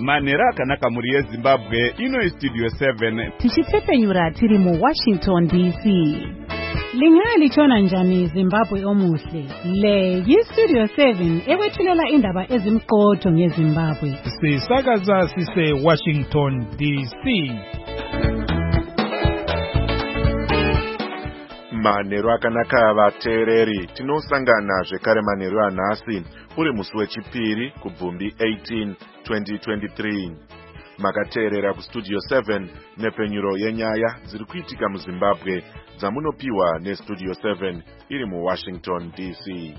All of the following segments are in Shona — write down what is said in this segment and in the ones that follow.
manhero akanaka mhuri yezimbabwe. Ino Studio 7 tichitepfenyura tiri muWashington DC. Lingalichona njani Zimbabwe omuhle? Le yiStudio 7 ekwethulela indaba ezimqotho ngeZimbabwe. Sisakaza sise Washington DC. Manhero akanaka vateereri, tinosangana zvekare manhero anhasi uri musi wechipiri kubvumbi 18 2023. Makateerera kuStudio 7 nepenyuro yenyaya dziri kuitika muZimbabwe dzamunopiwa neStudio 7 iri muWashington DC.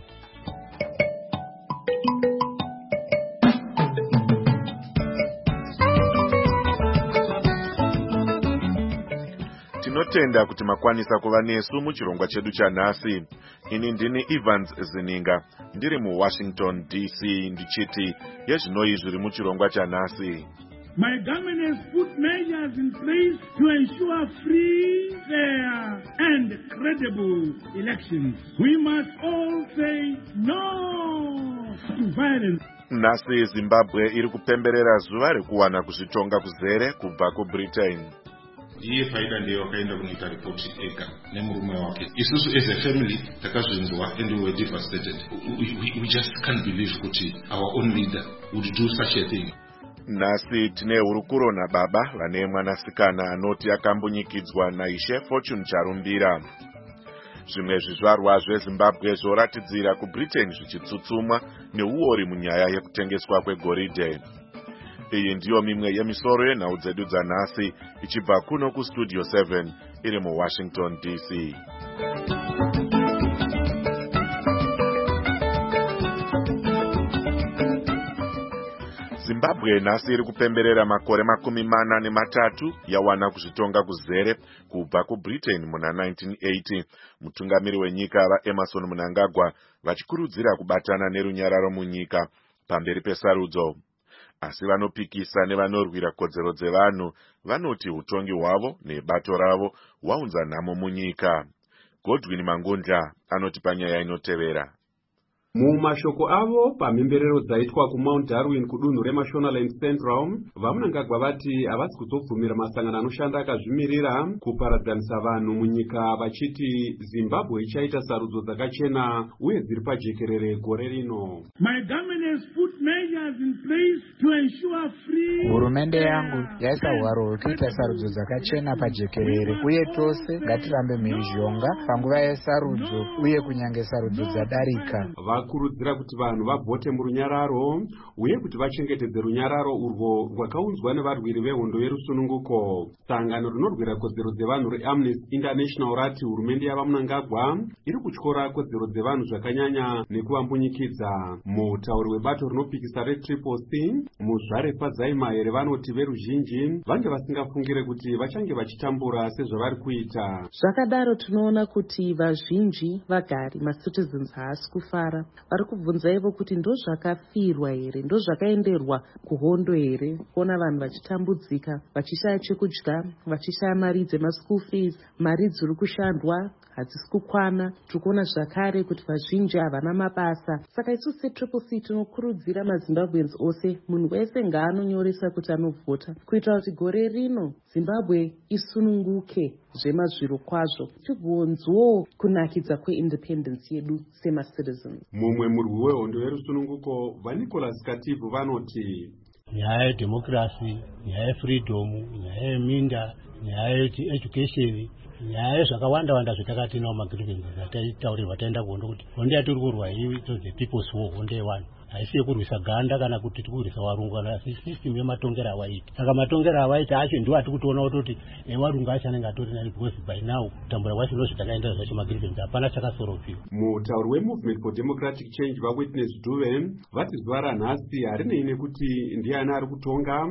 Tinotenda kuti makwanisa kuva nesu muchirongwa chedu chanhasi. Ini ndini Evans Zininga, ndiri muWashington DC ndichiti yezvinoi zviri muchirongwa chanhasi. My government has put measures in place to ensure free, fair, and credible elections. We must all say no to violence. Nhasi Zimbabwe iri kupemberera zuva rekuwana kuzvitonga kuzere kubva kuBritain. Iye faida ndiye wakaenda kunoita ripoti ega nemurume wake. Isusu as a family takazvinzwa and we were devastated. We just can't believe kuti our own leader would do such a thing. Nhasi tine hurukuro nababa vane mwanasikana anoti akambunyikidzwa naishe Fortune Charumbira. Zvimwe zvizvarwa zveZimbabwe zvoratidzira kuBritain zvichitsutsumwa neuori munyaya yekutengeswa kwegoridhe. Iyi ndiyo mimwe yemisoro yenhau dzedu dzanhasi ichibva kuno kuStudio 7 iri muWashington DC. Zimbabwe nhasi iri kupemberera makore 43 yawana kuzvitonga kuzere kubva kuBritain muna 1980. Mutungamiri wenyika vaEmerson Mnangagwa vachikurudzira kubatana nerunyararo munyika pamberi pesarudzo. Asi vanopikisa nevanorwira kodzero dzevanhu vanoti utongi hwavo nebato ravo hwaunza nhamo munyika. Godwin Mangondla anoti panyaya inotevera. Mumashoko avo pamhemberero dzaitwa kuMount Darwin kudunhu reMashonaland Central, vaMnangagwa vati havasi kuzobvumira masangano anoshanda akazvimirira kuparadzanisa vanhu munyika, vachiti Zimbabwe ichaita sarudzo dzakachena uye dziri pajekerere gore rino. My government has put measures in place to ensure free. Hurumende yangu yaisa hwaro hwekuita sarudzo dzakachena pajekerere, uye tose ngatirambe mhirizhonga panguva yesarudzo uye kunyange sarudzo dzadarika. Vakurudzira kuti vanhu vabvote murunyararo uye kuti vachengetedze runyararo urwo rwakaunzwa nevarwiri vehondo yerusununguko. Sangano rinorwira kodzero dzevanhu reAmnesty International rati hurumende yavaMnangagwa iri kutyora kodzero dzevanhu zvakanyanya nekuvambunyikidza. Mutauri webato rinopikisa reTriple C, muzvare Padzaimaere, vanoti veruzhinji vange vasingafungire kuti vachange vachitambura sezvavari kuita. Zvakadaro tinoona kuti vazhinji vagari macitizens haasi kufara. Vari kubvunza ivo kuti ndozvakafirwa here, ndozvakaenderwa kuhondo here, kuona vanhu vachitambudzika, vachishaya chekudya, vachishaya mari dzemaschool fees, mari dziri kushandwa hadzisi kukwana. Tikuona zvakare kuti vazhinji havana mabasa. Saka isu seTriple C tinokurudzira maZimbabweans ose, munhu wese ngaanonyoresa kuti anovhota, kuitira kuti gore rino Zimbabwe isununguke zvemazviro kwazvo, tigonzwo kunakidza kweindependence yedu semacitizens. Mumwe murwi wehondo yerusununguko, vaNicholas Kativu, vanoti nyaya yedhemokirasi, nyaya yefreedom, nyaya yeminda, nyaya yeeducation, nyaya zvakawanda zvatakati nawo magrivenses atitaurirwa taenda kuhondo kuti hondo yatiri kurwa iyi the people's war, hondo yevanhu, haisi yekurwisa ganda kana kuti tikurwisa varungu, asi system yematongero awaita. Saka matongero awaita acho ndiwo ati kutoona kuti varungu acho anenge atori nani, because by now kutambura kwacho ndozvatakaenda zvacho magrivenses hapana chakasoropiwa. Mutauri weMovement for Democratic Change vaWitness Dube vati zuva ranhasi harinei nekuti ndiani ari kutonga,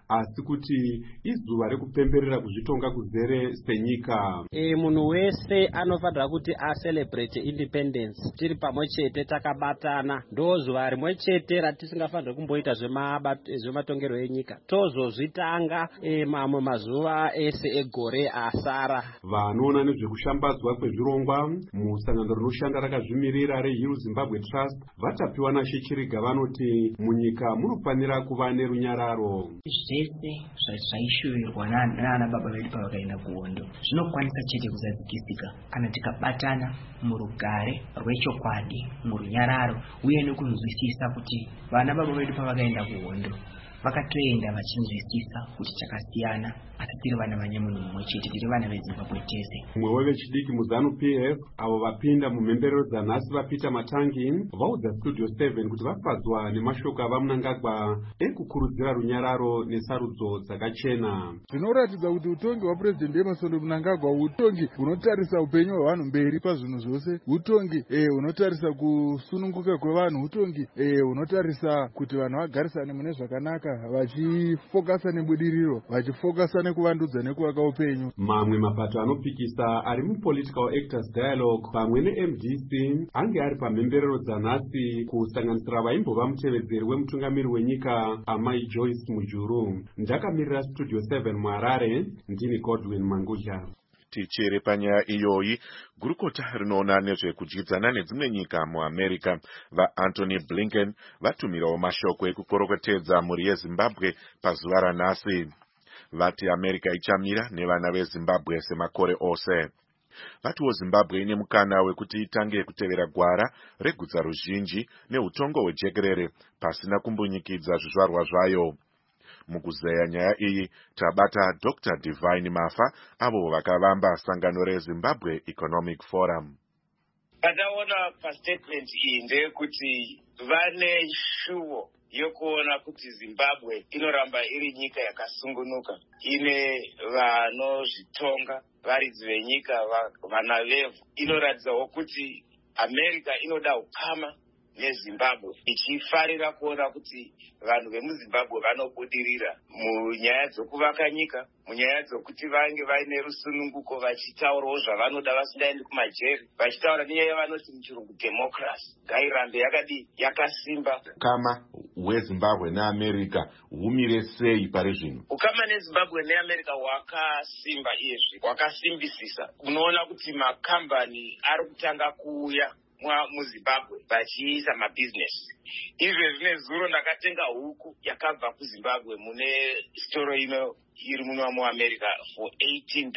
asi kuti izuva rekupemberera kuzvitonga kuzere senyika. Munhu wese anofanira kuti acelebrate independence tiri pamwe chete takabatana. Ndo zuva rimwe chete ratisingafanira kumboita zvematongerwo enyika. Tozozvitanga mamwe mazuva ese egore asara. Vanoona nezvekushambadzwa kwezvirongwa musangano rinoshanda rakazvimirira reHill Zimbabwe Trust vatapiwa naShe Chiriga vanoti munyika munofanira kuva nerunyararo. Zvese zvaishuvirwa nana baba vedu pavakaenda kuhondo zvinokwanisa chete kuzadzikisika kana tikabatana murugare rwechokwadi, murunyararo uye nekunzwisisa kuti vana baba vedu pavakaenda kuhondo vakatoenda vachinzwisisa kuti chakasiyana asi tiri vana vanyemunhu mumwe chete, tiri vana veZimbabwe tese. Mumwe wevechidiki muZanu PF avo vapinda mumhemberero dzanhasi vaPeter Matangi vaudza Studio 7 kuti vafadzwa nemashoko avaMnangagwa ekukurudzira runyararo nesarudzo dzakachena. Zvinoratidza kuti utongi hwaPurezidendi Emmerson Mnangagwa utongi hunotarisa upenyu hwevanhu mberi pazvinhu zvose, utongi hunotarisa kusununguka kwevanhu, utongi hunotarisa kuti vanhu vagarisane mune zvakanaka vachifokasa nebudiriro, vachifokasa nekuvandudza nekuvaka upenyu. Mamwe mapato anopikisa ari muPolitical Actors Dialogue pamwe neMDC ange ari pamhemberero dzanhasi kusanganisira vaimbova mutevedzeri wemutungamiri wenyika Amai Joyce Mujuru. Ndakamirira Studio 7 muHarare, ndini Godwin Mangudya. Tichiri panyaya iyoyi, gurukota rinoona nezvekudyidzana nedzimwe nyika muAmerica vaAntony Blinken vatumirawo mashoko ekukorokotedza mhuri yeZimbabwe pazuva ranhasi. Vati America ichamira nevana veZimbabwe semakore ose. Vatiwo Zimbabwe ine mukana wekuti itange kutevera gwara regutsa ruzhinji neutongo hwejekerere pasina kumbunyikidza zvizvarwa zvayo. Mukuzeya nyaya iyi tabata Dr. Divine Mafa avo vakavamba sangano reZimbabwe Economic Forum. Pataona pastatement iyi ndeyekuti vane shuwo yokuona kuti Zimbabwe inoramba iri nyika yakasungunuka, ine vanozvitonga varidzi venyika, vana vevhu. Inoratidzawo kuti America inoda ukama neZimbabwe, ichifarira kuona kuti vanhu vemuZimbabwe vanobudirira munyaya dzokuvaka nyika, munyaya dzokuti vange vaine rusununguko, vachitaurawo zvavanoda vasingaendi kumajeri, vachitaura nenyaya yavanoti muchirungu democracy ngairambe yakasimba. Ukama hweZimbabwe neAmerica humire sei pari zvino? Ukama neZimbabwe neAmerica hwakasimba iyezvi, hwakasimbisisa. Unoona kuti makambani ari kutanga kuuya muZimbabwe vachiisa mabusiness. Izvezvi nezuro ndakatenga huku yakabva kuZimbabwe mune storo ino iri muno muAmerica for $18.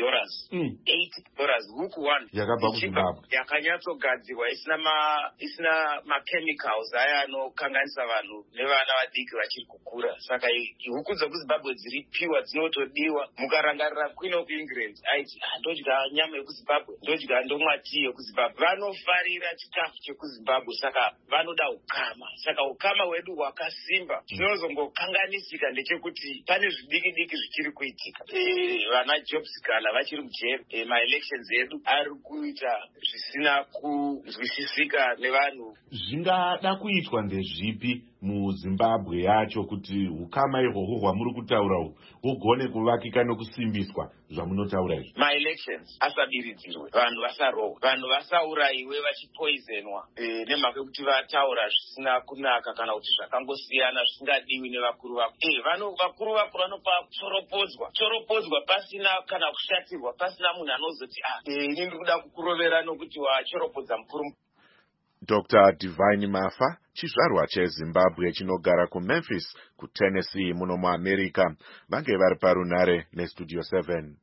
$8 huku one yakabva kuZimbabwe, yakanyatsogadzirwa isina machemicals aya anokanganisa vanhu nevana vadiki vachiri kukura. Saka huku dzekuZimbabwe dziri piwa dzinotodiwa. Mukarangarira Queen of England aiti ndodya nyama yekuZimbabwe, ndomwa tii yekuZimbabwe. Vanofarira chikafu chekuZimbabwe, saka vanoda ukama. Saka ukama hwedu hwakasimba. Chinozongokanganisika ndechekuti pane zvidiki zvichiri kuitika. Vana Jobsikala vachiri mujeri, maelections edu ari kuita zvisina kunzwisisika nevanhu. Zvingada kuitwa ndezvipi muZimbabwe yacho kuti ukama ihwohwo hwamuri kutaura hugone kuvakika nokusimbiswa zvamunotaura izvi? Maelections asabiridzirwe, vanhu vasarohwa, vanhu vasaurayiwe vachipoisonwa nemhaka yekuti vataura zvisina kunaka kana kuti zvakangosiyana zvisingadiwi nevakuru vakuru. Vakuru vanopa choropodzwa pasina kana kushatirwa, pasina munhu anozoti ini ndiri kuda kukurovera nokuti wachoropodza mukuru. Dr. Divine Mafa, chizvarwa cheZimbabwe chinogara kuMemphis, kuTennessee muno muAmerica, vange vari parunare neStudio 7.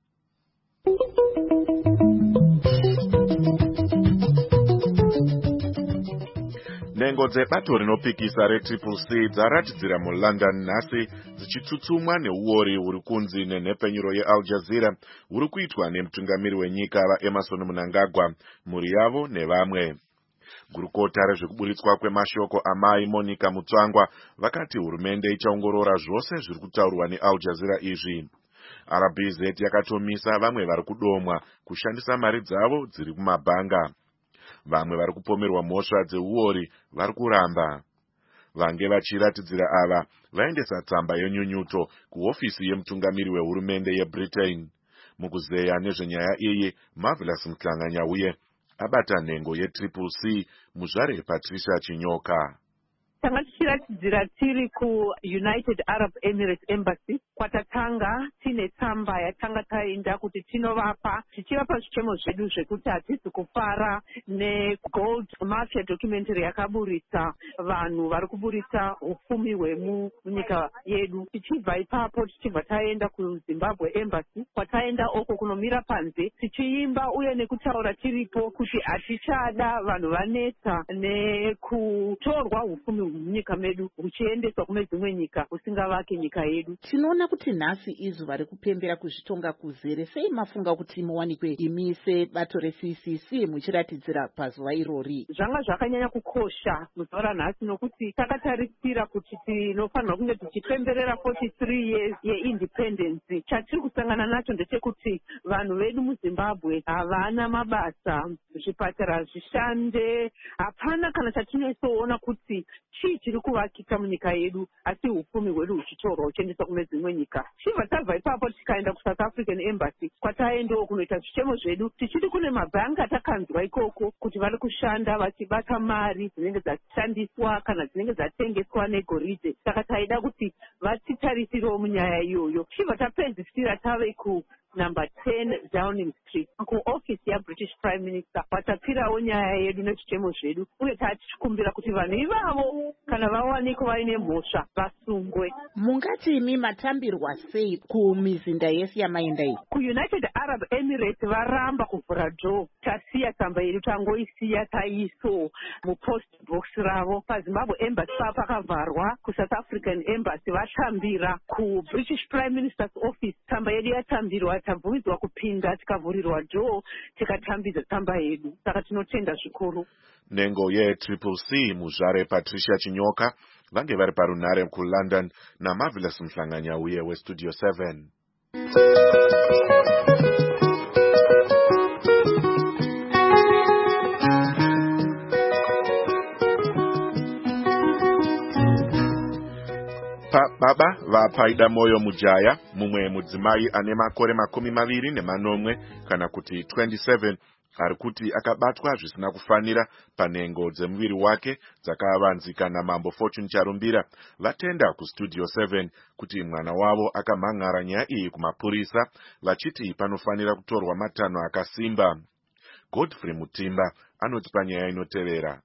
Nhengo dzebato rinopikisa reCCC dzaratidzira muLondon nhasi dzichitsutsumwa neuori huri kunzi nenhepfenyuro yeAl Jazeera huri kuitwa nemutungamiri wenyika vaEmmerson Mnangagwa, mhuri yavo nevamwe. Gurukota rezvekuburitswa kwemashoko amai Monica Mutsvangwa vakati hurumende ichaongorora zvose zviri kutaurwa neAl Jazeera izvi. RBZ yakatomisa vamwe vari kudomwa kushandisa mari dzavo dziri kumabhanga. Vamwe vari kupomerwa mhosva dzeuori vari kuramba. vange vachiratidzira ava vaendesa tsamba yenyunyuto kuhofisi yemutungamiri wehurumende yebritain. Mukuzeya nezvenyaya iyi, Marvelous Mhlanganyauye abata nhengo yetriple C muzvare Patricia Chinyoka. Tanga tichiratidzira tiri kuUnited Arab Emirates Embassy kwatatanga tine tsamba yatanga taenda kuti tichivapa zvichemo zvedu zvekuti hatisi kufara negold mafia documentary yakaburitsa vanhu vari kuburitsa upfumi hwemunyika yedu. Tichibva ipapo tichibva taenda kuZimbabwe Embassy kwataenda oko kunomira panze tichiimba uye nekutaura tiripo kuti hatichada vanhu vanetsa nekutorwa upfumi munyika medu uchiendeswa kune dzimwe nyika usingavake nyika yedu. Tinoona kuti nhasi izuva rekupembera kuzvitonga kuzere, sei mafunga kuti muwanikwe imi sebato reCCC muchiratidzira pazuva irori? Zvanga zvakanyanya kukosha muzuva ranhasi nokuti takatarisira kuti tinofanirwa kunge tichipemberera 43 years yeindependence. Chatiri kusangana nacho ndechekuti vanhu vedu muZimbabwe havana mabasa, zvipatara zvishande, hapana kana chatinyasoona kuti chii chiri kuvakika munyika yedu, asi upfumi hwedu huchitorwa huchiendeswa kune dzimwe nyika. Chibva tabva ipapo tikaenda kuSouth African Embassy kwataendawo kunoita zvichemo zvedu tichiti kune mabhangi atakanzwa ikoko kuti vari kushanda vachibata mari dzinenge dzashandiswa kana dzinenge dzatengeswa negoridhe. Saka taida kuti vatitarisiriwo munyaya iyoyo. Chibva tapedzisira tave number 10 Downing Street kuofisi yaBritish Prime Minister watapfirawo nyaya yedu nezvichemo zvedu uye tichikumbira kuti vanhu ivavo kana vawanikwa vaine mhosva vasungwe. Mungati imi matambirwa sei kumizinda yese yamaenda iyi? KuUnited Arab Emirates varamba kuvhura draw. Tasiya tsamba yedu tangoisiya taiso mupost box ravo. PaZimbabwe Embassy pakavharwa. kuSouth African Embassy vatambira. KuBritish Prime Minister's Office tsamba yedu yatambirwa, tabvumidzwa kupinda tikavhurirwa draw tikatambidza tsamba yedu. Saka tinotenda zvikuru. Nhengo yetriple C muzvare Patricia Chinyoka vange vari parunhare kuLondon naMarvelous Mhlanganyauye weStudio 7. Baba vapaida moyo mujaya, mumwe mudzimai ane makore 28 kana kuti 27 ari kuti akabatwa zvisina kufanira panhengo dzemuviri wake dzakavanzika naMambo Fortune Charumbira vatenda kuStudio 7 kuti mwana wavo akamhan'ara nyaya iyi kumapurisa vachiti panofanira kutorwa matanho akasimba. Godfrey Mutimba anoti panyaya inotevera.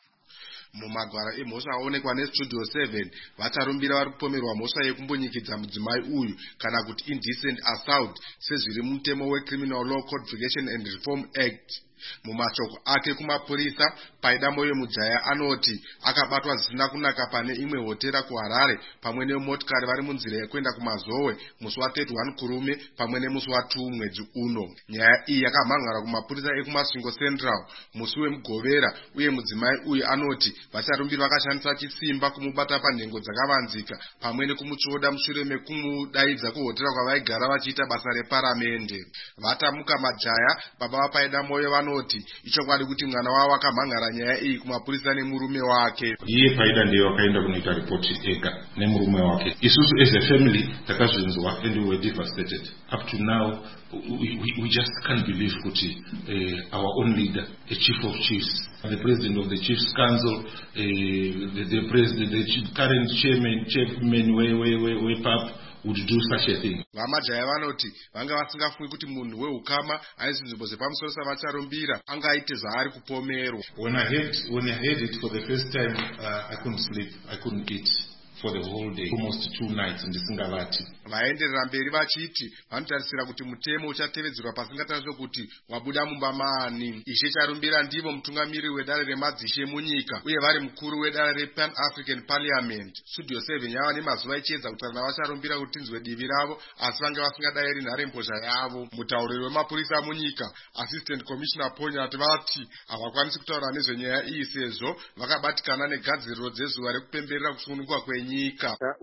Mumagwara emhosva aonekwa neStudio 7 vacharumbira vari kupomerwa mhosva yekumbonyikidza mudzimai uyu kana kuti indecent assault sezviri mutemo weCriminal Law Codification and Reform Act. Mumashoko ake kumapurisa, Paida Moyo Mujaya anoti akabatwa zvisina kunaka pane imwe hotera kuHarare pamwe nemotikari vari munzira yekuenda kuMazowe musi wa31 Kurume pamwe nemusi wa2 mwedzi uno. Nyaya iyi yakamhan'ara kumapurisa ekuMasvingo Central musi weMugovera uye mudzimai uyu anoti vacharumbiri vakashandisa chisimba kumubata panhengo dzakavanzika pamwe nekumutsvoda mushure mekumudaidza kuhotera kwavaigara vachiita basa reparamende. Vatamuka Majaya, baba vaPaida Moyo, vanoti ichokwadi kuti mwana wavo akamhan'ara nyaya iyi kumapurisa nemurume wake. Iye Paida ndiye wakaenda kunoita ripoti ega nemurume wake. Isusu as a family takazvinzwa and we were devastated. Up to now we just can't believe kuti our own leader, the chief of chiefs, the president of the chiefs council, the president, the current chairman we PAP would do such a thing. Vamajaya vanoti vanga vasingafungi kuti munhu weukama aisi nzvimbo dzepamusoro savacharumbira angaite zvaari kupomerwa. When I heard it for the first time, I couldn't sleep, I couldn't eat for the whole day, almost 2 nights ndisingavati. Vaenderera mberi vachiti vanotarisira kuti mutemo uchatevedzerwa pasingatariswe kuti wabuda mumba maani. Ishe Charumbira ndivo mutungamiri wedare remadzishe munyika uye vari mukuru wedare rePan African Parliament. Studio 7 yava nemazuva ichiedza kutaura navacharumbira kuti tinzwe divi ravo asi vange vasingadayiri nharembozha yavo. Mutauriri wemapurisa munyika Assistant Commissioner Ponyati vati havakwanisi kutaura nezvenyaya iyi sezvo vakabatikana negadziriro dzezuva rekupemberera kusununguka kwenyika.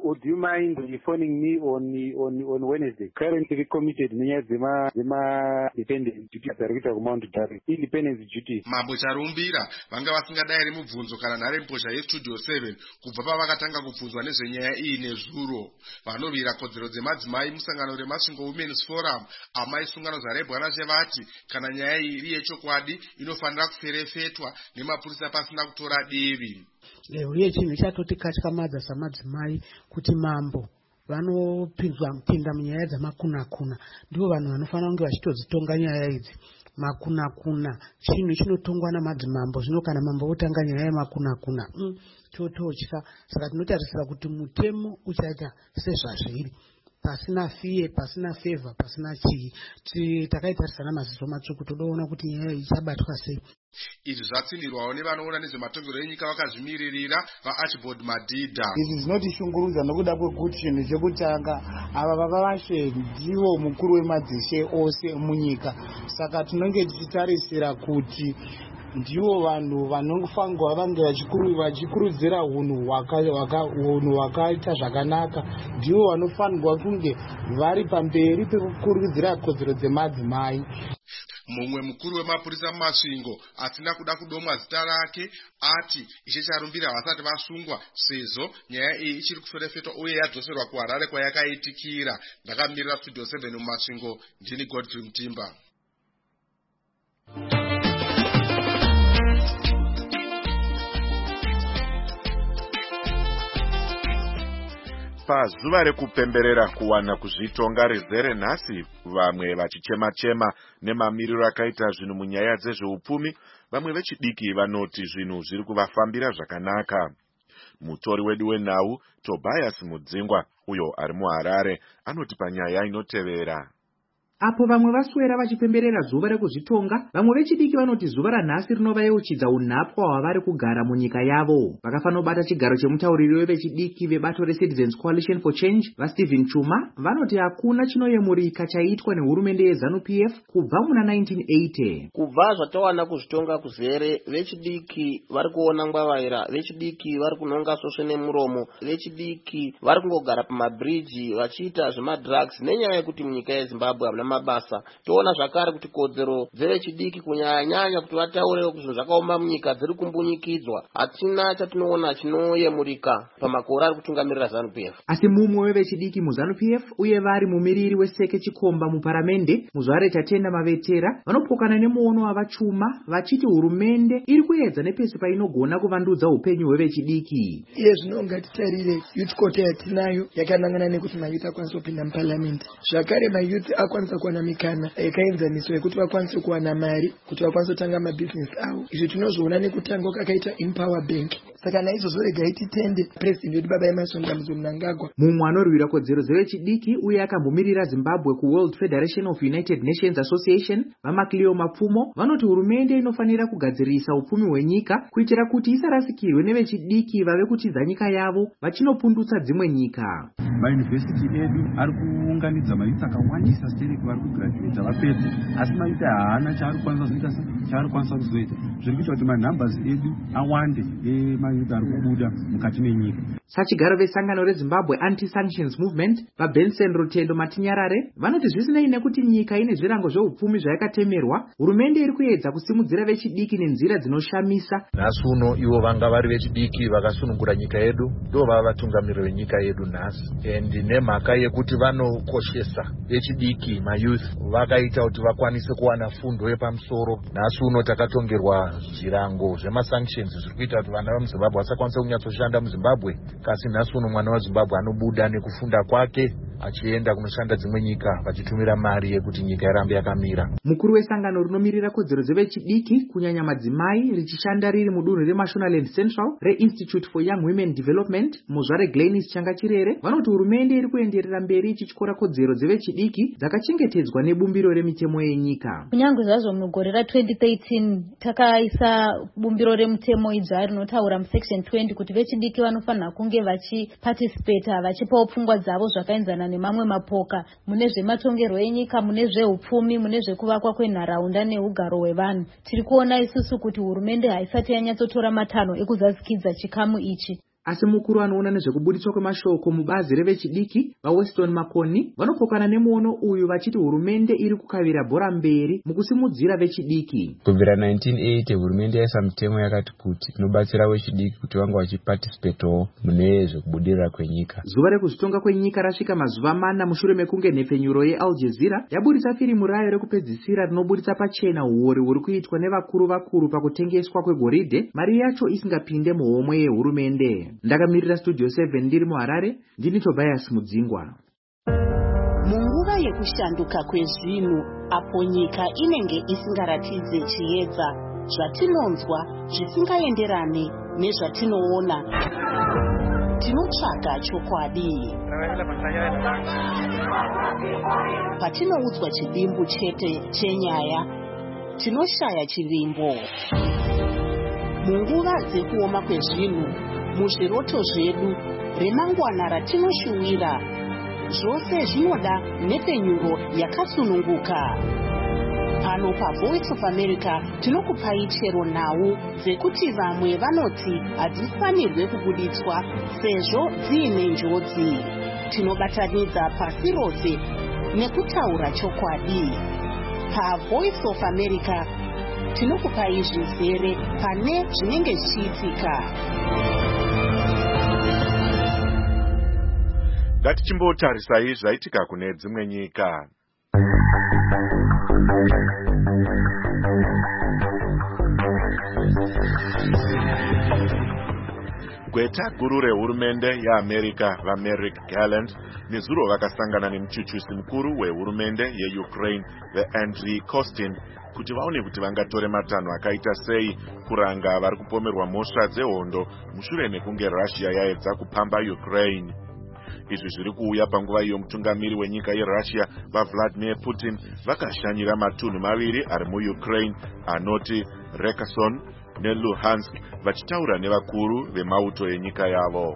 would you mind phoning me on Wednesday? Currently committed nenyaya dzema-dependence duties ari kuita kuMount Derek. Independence duties. Mambo charumbira vanga vasingadai mubvunzo kana nharembozha yestudio 7 kubva pavakatanga kubvunzwa nezvenyaya iyi nezuro. Vanovira kodzero dzemadzimai musangano remasvingo Women's Forum amaisungano zarebwana zvevati kana nyaya iyi iri yechokwadi inofanira kuferefetwa nemapurisa pasina kutora divi. Uye chinhu chatotikatykamadza samadzimai kuti mambo vanopinda munyaya dzamakunakuna ndivo vanhu vanofanira kunge vachitodzitonga nyaya idzi. Makunakuna chinhu chinotongwa namadzimambo, zvino kana mambo otanga nyaya yemakunakuna tototya. Saka tinotarisira kuti mutemo uchaita sezvazviri, pasina fiye, pasina favor, pasina chii. Takaitarisa namaziso matsvuku todoona kuti nyaya ichabatwa sei. Izvi zvatsindirwawo nevanoona nezvematongero enyika vakazvimiririra vaArchibald Madhidha. Izvi zvinotishungurudza nokuda kwekuti chinhu chekutanga ava baba vashe ndivo mukuru wemadzishe ose munyika. Saka tinenge tichitarisira kuti ndivo vanhu vanofangwa vange vachikurudzira unhu hwakaita zvakanaka. Ndivo vanofanirwa kunge vari pamberi pekukurudzira kodzero dzemadzimai. Mumwe mukuru wemapurisa mumasvingo asina kuda kudomwa zita rake ati ishe charumbira vasati vasungwa sezvo nyaya iyi ichiri kuferefetwa uye yadzoserwa kuHarare kwayakaitikira. Ndakamirira studio 7 mumasvingo, ndini Godfrey Mutimba. Pazuva rekupemberera kuwana kuzvitonga rezere nhasi, vamwe vachichema-chema nemamiriro akaita zvinhu munyaya dzezveupfumi, vamwe vechidiki vanoti zvinhu zviri kuvafambira zvakanaka. Mutori wedu wenhau Tobias Mudzingwa, uyo ari muHarare, anoti panyaya inotevera. Apo vamwe vaswera vachipemberera zuva rekuzvitonga, vamwe vechidiki vanoti zuva ranhasi rinovayeuchidza unhapwa hwavari kugara munyika yavo. Vakafanobata chigaro chemutauriri wevechidiki vebato reCitizens Coalition for Change, vaStephen Chuma, vanoti hakuna chinoyemurika chaitwa nehurumende yeZANU-PF kubva muna 1980. Kubva zvatawana kuzvitonga kuzere, vechidiki vari kuona ngwavaira, vechidiki vari kunonga soswe nemuromo, vechidiki vari kungogara pamabridji vachiita zvemadrugs nenyaya yekuti munyika yeZimbabwe hamuna mabasa. Toona zvakare kuti kodzero dzevechidiki kunyanya kuti vataurewo zvinhu zvakaoma munyika dziri kumbunyikidzwa. Hatina chatinoona chinoyemurika pamakore ari kutungamirira ZANU-PF. Asi mumwe wevechidiki muZANU-PF uye vari mumiriri weSeke Chikomba muparamende, Muzvare Chatenda Mavetera, vanopokana nemuono wavaChuma vachiti hurumende iri kuedza nepesi painogona kuvandudza upenyu hwevechidiki. Iye zvino ngatitarire youth quota yatinayo yakanangana nekuti mayouth akwanisa kupinda muparliament. Zvakare mayouth akwanisa kuwana mikana yakaenzaniswa yekuti vakwanise kuwana mari kuti vakwanise kutanga mabhizinesi avo. Izvi tinozviona nekutanga kwakaita Empower Bank. Saka naizvozvo regai titende president wedu baba Emmerson Mnangagwa. Mumwe anorwira kodzero dzevechidiki uye akambomirira Zimbabwe kuWorld Federation of United Nations Association, vaMacleo Mapfumo, vanoti hurumende inofanira kugadzirisa upfumi hwenyika kuitira kuti isarasikirwe nevechidiki vave kutidza nyika yavo vachinopundutsa dzimwe nyika. Mayunivhesiti edu ari kuunganidza mayuth akawandisa stereki vari kugraduata vapedza, asi mayuth haana chaari kwanisa kuzoita. Zviri kuita kuti manhambers edu awande emayuth ari kubuda mukati menyika. Sachigaro vesangano reZimbabwe Anti-Sanctions Movement, vaBenson Rutendo Matinyarare, vanoti zvisinei nekuti nyika ine zvirango zveupfumi zvayakatemerwa, hurumende iri kuedza kusimudzira vechidiki nenzira dzinoshamisa. Nhasi uno ivo vanga vari vechidiki vakasunungura nyika yedu, ndo vava vatungamiriri venyika yedu nhasi. Nemhaka yekuti vanokoshesa vechidiki mayouth, vakaita kuti vakwanise kuwana fundo yepamusoro. Nhasi uno takatongerwa zvirango zvemasanctions zviri kuita kuti vana vemuZimbabwe vasakwanisa kunyatsoshanda muZimbabwe. Kasi nhasi uno mwana weZimbabwe anobuda nekufunda kwake achienda kunoshanda dzimwe nyika vachitumira mari yekuti nyika irambe yakamira. Mukuru wesangano rinomirira kodzero dzevechidiki kunyanya madzimai richishanda riri mudunhu reMashonaland Central reInstitute for Young Women Development, Muzvare Glenis Changachirere, vanoti hurumende iri kuenderera mberi ichityora kodzero dzevechidiki dzakachengetedzwa nebumbiro remitemo yenyika. Kunyange zvazvo mugore ra2013 takaisa bumbiro remutemo idzva rinotaura musection 20 kuti vechidiki vanofanira kunge vachiparticipate vachipawo pfungwa dzavo zvakaenzana nemamwe mapoka mune zvematongerwo enyika, mune zveupfumi, mune zvekuvakwa kwenharaunda neugaro hwevanhu. Tiri kuona isusu kuti hurumende haisati yanyatsotora matanho ekuzadzikidza chikamu ichi. asi mukuru anoona nezvekubudiswa kwemashoko mubazi revechidiki vaWeston Makoni vanopokana nemuono uyu vachiti hurumende iri kukavira bhora mberi mukusimudzira vechidiki. Kubvira 1980 hurumende yaisa mitemo yakati kuti inobatsira vechidiki kuti vange vachiparticipatawo mune zvekubudirira kwenyika. Zuva rekuzvitonga kwenyika rasvika mazuva 4 mushure mekunge nhepfenyuro yeAl Jazeera yabudisa firimu rayo rekupedzisira rinobudisa pachena huori huri kuitwa nevakuru pakutengeswa kwegoridhe, mari yacho isingapinde muhomwe yehurumende. Ndakamirira Studio 7 ndiri muHarare, ndini Tobias Mudzingwa. Munguva yekushanduka kwezvinhu, apo nyika inenge isingaratidze chiedza, zvatinonzwa zvisingaenderane nezvatinoona, tinotsvaga chokwadi. Patinoudzwa chidimbu chete chenyaya, tinoshaya chivimbo. Munguva dzekuoma kwezvinhu, muzviroto zvedu, remangwana ratinoshuwira, zvose zvinoda nhepfenyuro yakasununguka. Pano paVoice of America tinokupai chero nhau dzekuti vamwe vanoti hadzifanirwe kubuditswa sezvo dziine njodzi. Tinobatanidza pasi rose nekutaura chokwadi. PaVoice of America tinokupai zvizere pane zvinenge zvichiitika. Ngatichimbotarisai zvaitika kune dzimwe nyika. Gweta guru rehurumende yeAmerica vaMerrick Garland nezuro vakasangana nemuchuchusi mukuru wehurumende yeUkraine veAndriy Kostin kuti vaone kuti vangatore matanho akaita sei kuranga vari kupomerwa mhosva dzehondo mushure mekunge Russia yaedza kupamba Ukraine. Izvi zviri kuuya panguva iyo mutungamiri wenyika yeRussia vaVladimir Putin vakashanyira matunhu maviri ari muUkraine anoti Kherson neLuhansk vachitaura nevakuru vemauto enyika yavo.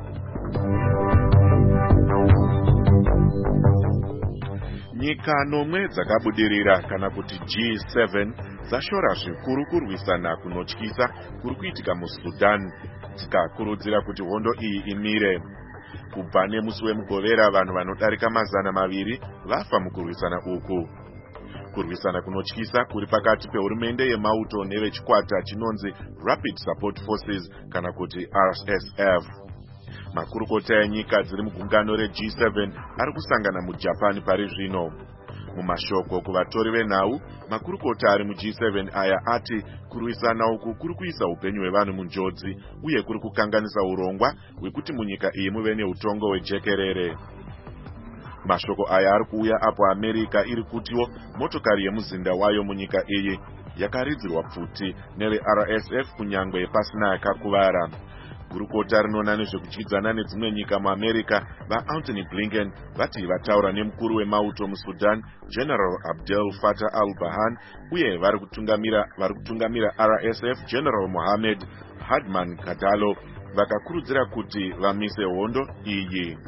Nyika nomwe dzakabudirira kana kuti G7 dzashora zvikuru kurwisana kunotyisa kuri kuitika muSudan, dzikakurudzira kuti hondo iyi imire. Kubva nemusi wemugovera vanhu vanodarika 200 vafa mukurwisana uku. Kurwisana kunotyisa kuri pakati pehurumende yemauto nevechikwata chinonzi Rapid Support Forces kana kuti RSF. Makurukota enyika dziri mugungano reG7 ari kusangana muJapan pari zvino. Mumashoko kuvatori venhau, makurukota ari muG7 aya ati kurwisana uku kuri kuisa upenyu hwevanhu munjodzi uye kuri kukanganisa urongwa hwekuti munyika iyi muve neutongo hwejekerere. Mashoko aya ari kuuya apo America iri kutiwo motokari yemuzinda wayo munyika iyi yakaridzirwa pfuti neveRSF kunyangwe pasina yakakuvara. Gurukota rinoona nezvekudyidzana nedzimwe nyika muAmerica vaAntony Blinken vati vataura nemukuru wemauto muSudan General Abdel Fattah al-Burhan uye vari kutungamira RSF General Mohammed Hadman Kadalo vakakurudzira kuti vamise hondo iyi.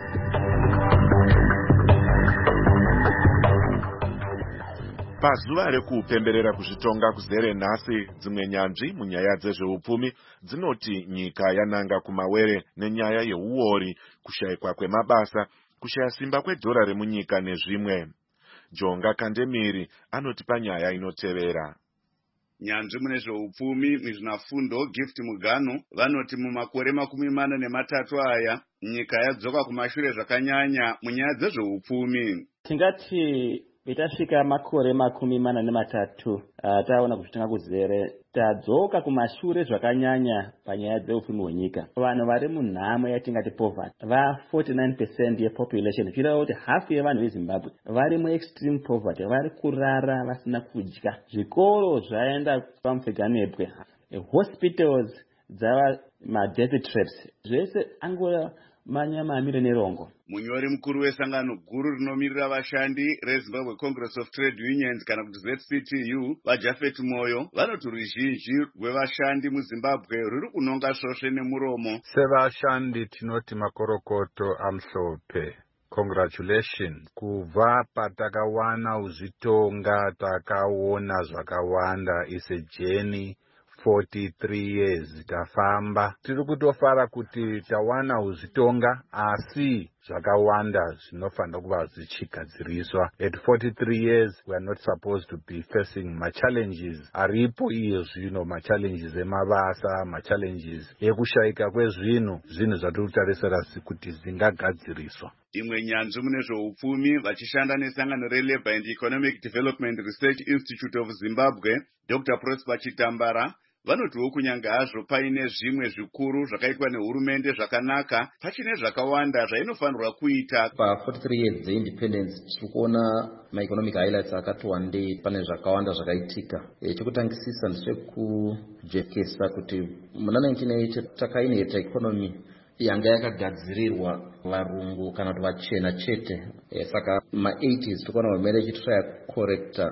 Pazuva rekupemberera kuzvitonga kuzere nhasi, dzimwe nyanzvi munyaya dzezveupfumi dzinoti nyika yananga kumawere nenyaya yeuori, kushayikwa kwemabasa, kushaya simba kwedhora remunyika nezvimwe. Jonga Kandemiri anoti panyaya inotevera. Nyanzvi mune zveupfumi muzvinafundo Gift Mugano vanoti mumakore 43 aya nyika yadzoka kumashure zvakanyanya munyaya dzezveupfumi. Tingati itasvika makore 43 taona kuzvitonga kuzere tadzoka kumashure zvakanyanya panyaya dzeupfumi hwenyika. Vanhu vari munhamo yatingati poverty va 49% yepopulation, zvireva kuti hafu yevanhu veZimbabwe vari muextreme poverty, vari kurara vasina kudya. Zvikoro zvaenda pamupfeganebwe, hospitals dzava madeath traps, zvese angora manyama amire nerongo. Munyori mukuru wesangano guru rinomirira vashandi reZimbabwe Congress of Trade Unions kana kuti ZCTU vaJafet Moyo vanoti ruzhinji rwevashandi muZimbabwe ruri kunonga svosve nemuromo. Sevashandi tinoti makorokoto amhlophe. Congratulations. Kubva patakawana uzvitonga takaona zvakawanda is a journey 43 years tafamba. Tiri kutofara kuti tawana uzvitonga, asi zvakawanda zvinofanira kuva zvichigadziriswa. At 43 years we are not supposed to be facing challenges aripo iye zvino, challenges emabasa, challenges ekushayika kwezvinhu zvatiri kutarisira kuti zvingagadziriswa. Imwe nyanzvi mune zveupfumi vachishanda nesangano reLabour and Economic Development Research Institute of Zimbabwe, Dr. Prosper Chitambara, vanotiwo kunyange hazvo paine zvimwe zvikuru zvakaitwa nehurumende zvakanaka, pachine zvakawanda zvainofanirwa kuita. Pa 43 years dzeindependence tiri kuona ma-economic highlights akati wandei, pane zvakawanda zvakaitika. Chekutangisisa ndechekujekesa kuti muna 1980 takaineta economy yanga yakagadzirirwa varungu kana kuti vachena chete. Saka ma-80s tikaona hurumende ichitraya kukorekta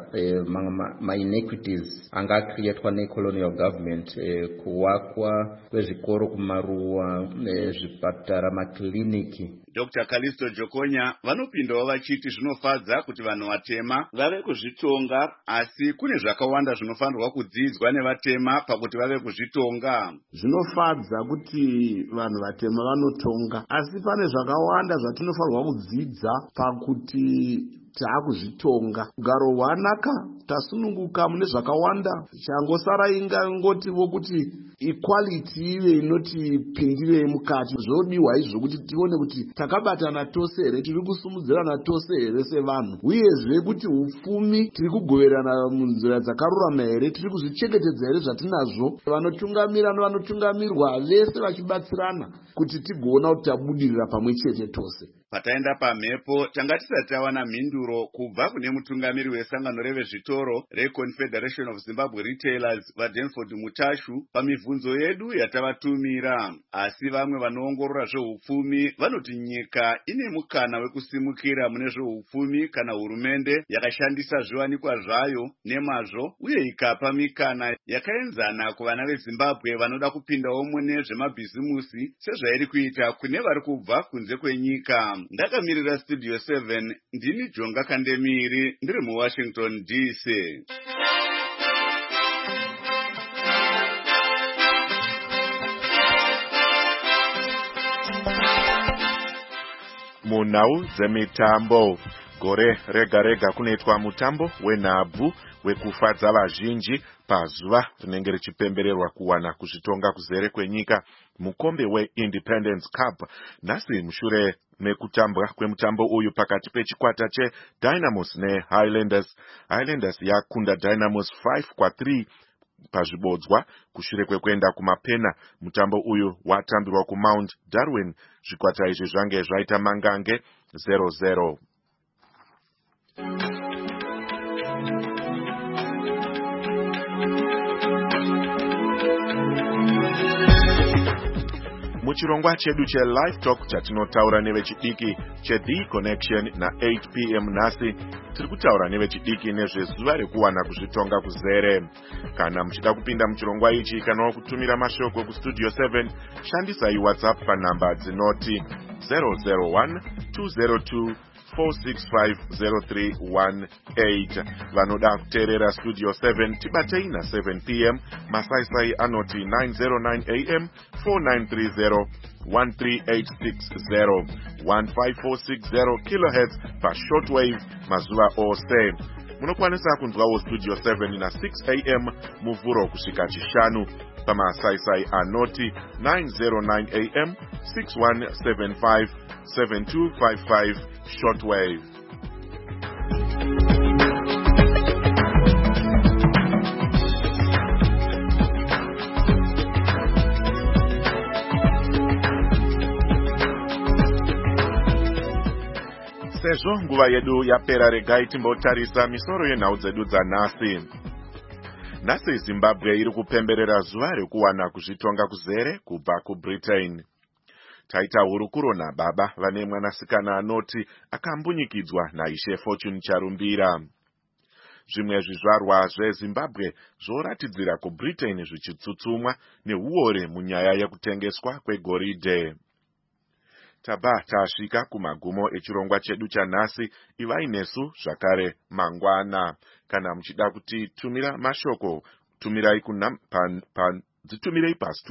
ma-inequities anga acreatwa ne-colonial government, kuwakwa kwezvikoro kumaruwa, zvipatara, makliniki. Dr. Kalisto Jokonya vanopindawo vachiti zvinofadza kuti vanhu vatema vave kuzvitonga, asi kune zvakawanda zvinofanirwa kudzidzwa nevatema pakuti vave kuzvitonga. Zvinofadza kuti vanhu vatema vanotonga, asi pane zvakawanda zvatinofanirwa kudzidza pakuti taakuzvitonga. Ugaro hwanaka, tasununguka mune zvakawanda. Changosara ingangotiwo kuti equality ive inoti pindire mukati. Zvodiwa izvo kuti tione kuti takabatana tose here, tiri kusumudzirana tose here sevanhu, uyezve kuti upfumi tiri kugoverana munzira dzakarurama here, tiri kuzvichengetedza here zvatinazvo. Vanotungamira nevanotungamirwa vese vachibatsirana kuti tigoona kuti tabudirira pamwe chete tose. Pataenda pamhepo tanga tisati tawana mhinduro kubva kune mutungamiri wesangano revezvitoro reConfederation of Zimbabwe Retailers vaDenford Mutashu pamibvunzo yedu yatavatumira. Asi vamwe vanoongorora zveupfumi vanoti nyika ine mukana wekusimukira mune zveupfumi kana hurumende yakashandisa zviwanikwa zvayo nemazvo uye ikapa mikana yakaenzana kuvana veZimbabwe vanoda kupindawo mune zvemabhizimusi sezvairi kuita kune vari kubva kunze kwenyika. Ndakamirira Studio 7, ndini Jonga Kandemiri, ndiri muWashington DC. Munhau dzemitambo. Gore rega rega kunoitwa mutambo wenhabvu wekufadza vazhinji pazuva rinenge richipembererwa kuwana kuzvitonga kuzere kwenyika, mukombe weIndependence Cup. Nhasi mushure mekutambwa kwemutambo uyu pakati pechikwata cheDynamos neHighlanders, Highlanders yakunda Dynamos 5-3 pazvibodzwa kushure kwekuenda kumapena. Mutambo uyu watambirwa kuMount Darwin. Zvikwata izvi zvange zvaita mangange 0-0. Muchirongwa chedu cheLive Talk chatinotaura nevechidiki cheThe Connection na8 p.m. nhasi tiri kutaura nevechidiki nezvezuva rekuwana kuzvitonga kuzere. Kana muchida kupinda muchirongwa ichi kana kutumira mashoko kuStudio 7, shandisai WhatsApp panhamba dzinoti 001 202 4650318. Vanoda kuteerera Studio 7 tibatei na 7 p.m. masaisai anoti 909 am 4930 13860 15460 kilohertz pashortwave mazuva ose. Munokwanisa kunzwawo Studio 7 na 6 am muvhuro kusvika chishanu pamasaisai anoti 909 am 6175 7255 shortwave. Sezvo nguva yedu yapera, regai timbotarisa misoro yenhau dzedu dzanhasi. Nhasi Zimbabwe iri kupemberera zuva rekuwana kuzvitonga kuzere kubva kuBritain. Taita hurukuro nababa vane mwanasikana anoti akambunyikidzwa naIshe Fortune Charumbira. Zvimwe zvizvarwa zveZimbabwe zvoratidzira kuBritain zvichitsutsumwa neuore munyaya yekutengeswa kwegoridhe. Taba tasvika kumagumo echirongwa chedu chanhasi. Ivai nesu zvakare mangwana. Kana muchida kutitumira mashoko tumirai dzitumirei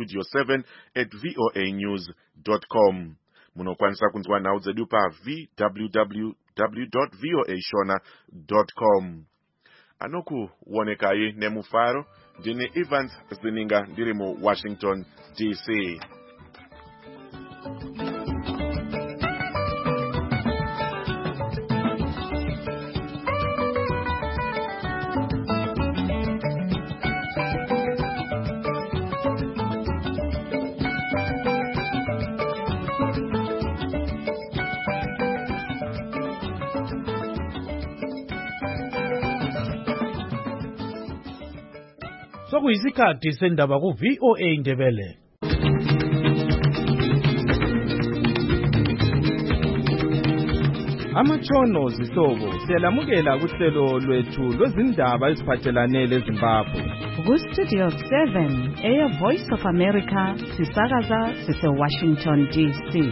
pastudio7@voanews.com. Munokwanisa kunzwa nhau dzedu pa www.voashona.com. Anokuonekai nemufaro, ndini Evans Zininga ndiri mu Washington DC. Sokuyisikhathi sendaba ku VOA Ndebele. Amatshono zihlobo siyalamukela kuhlelo lwethu lwezindaba eziphathelane leZimbabwe. Ku Studio 7 Air Voice of America sisakaza sise Washington DC.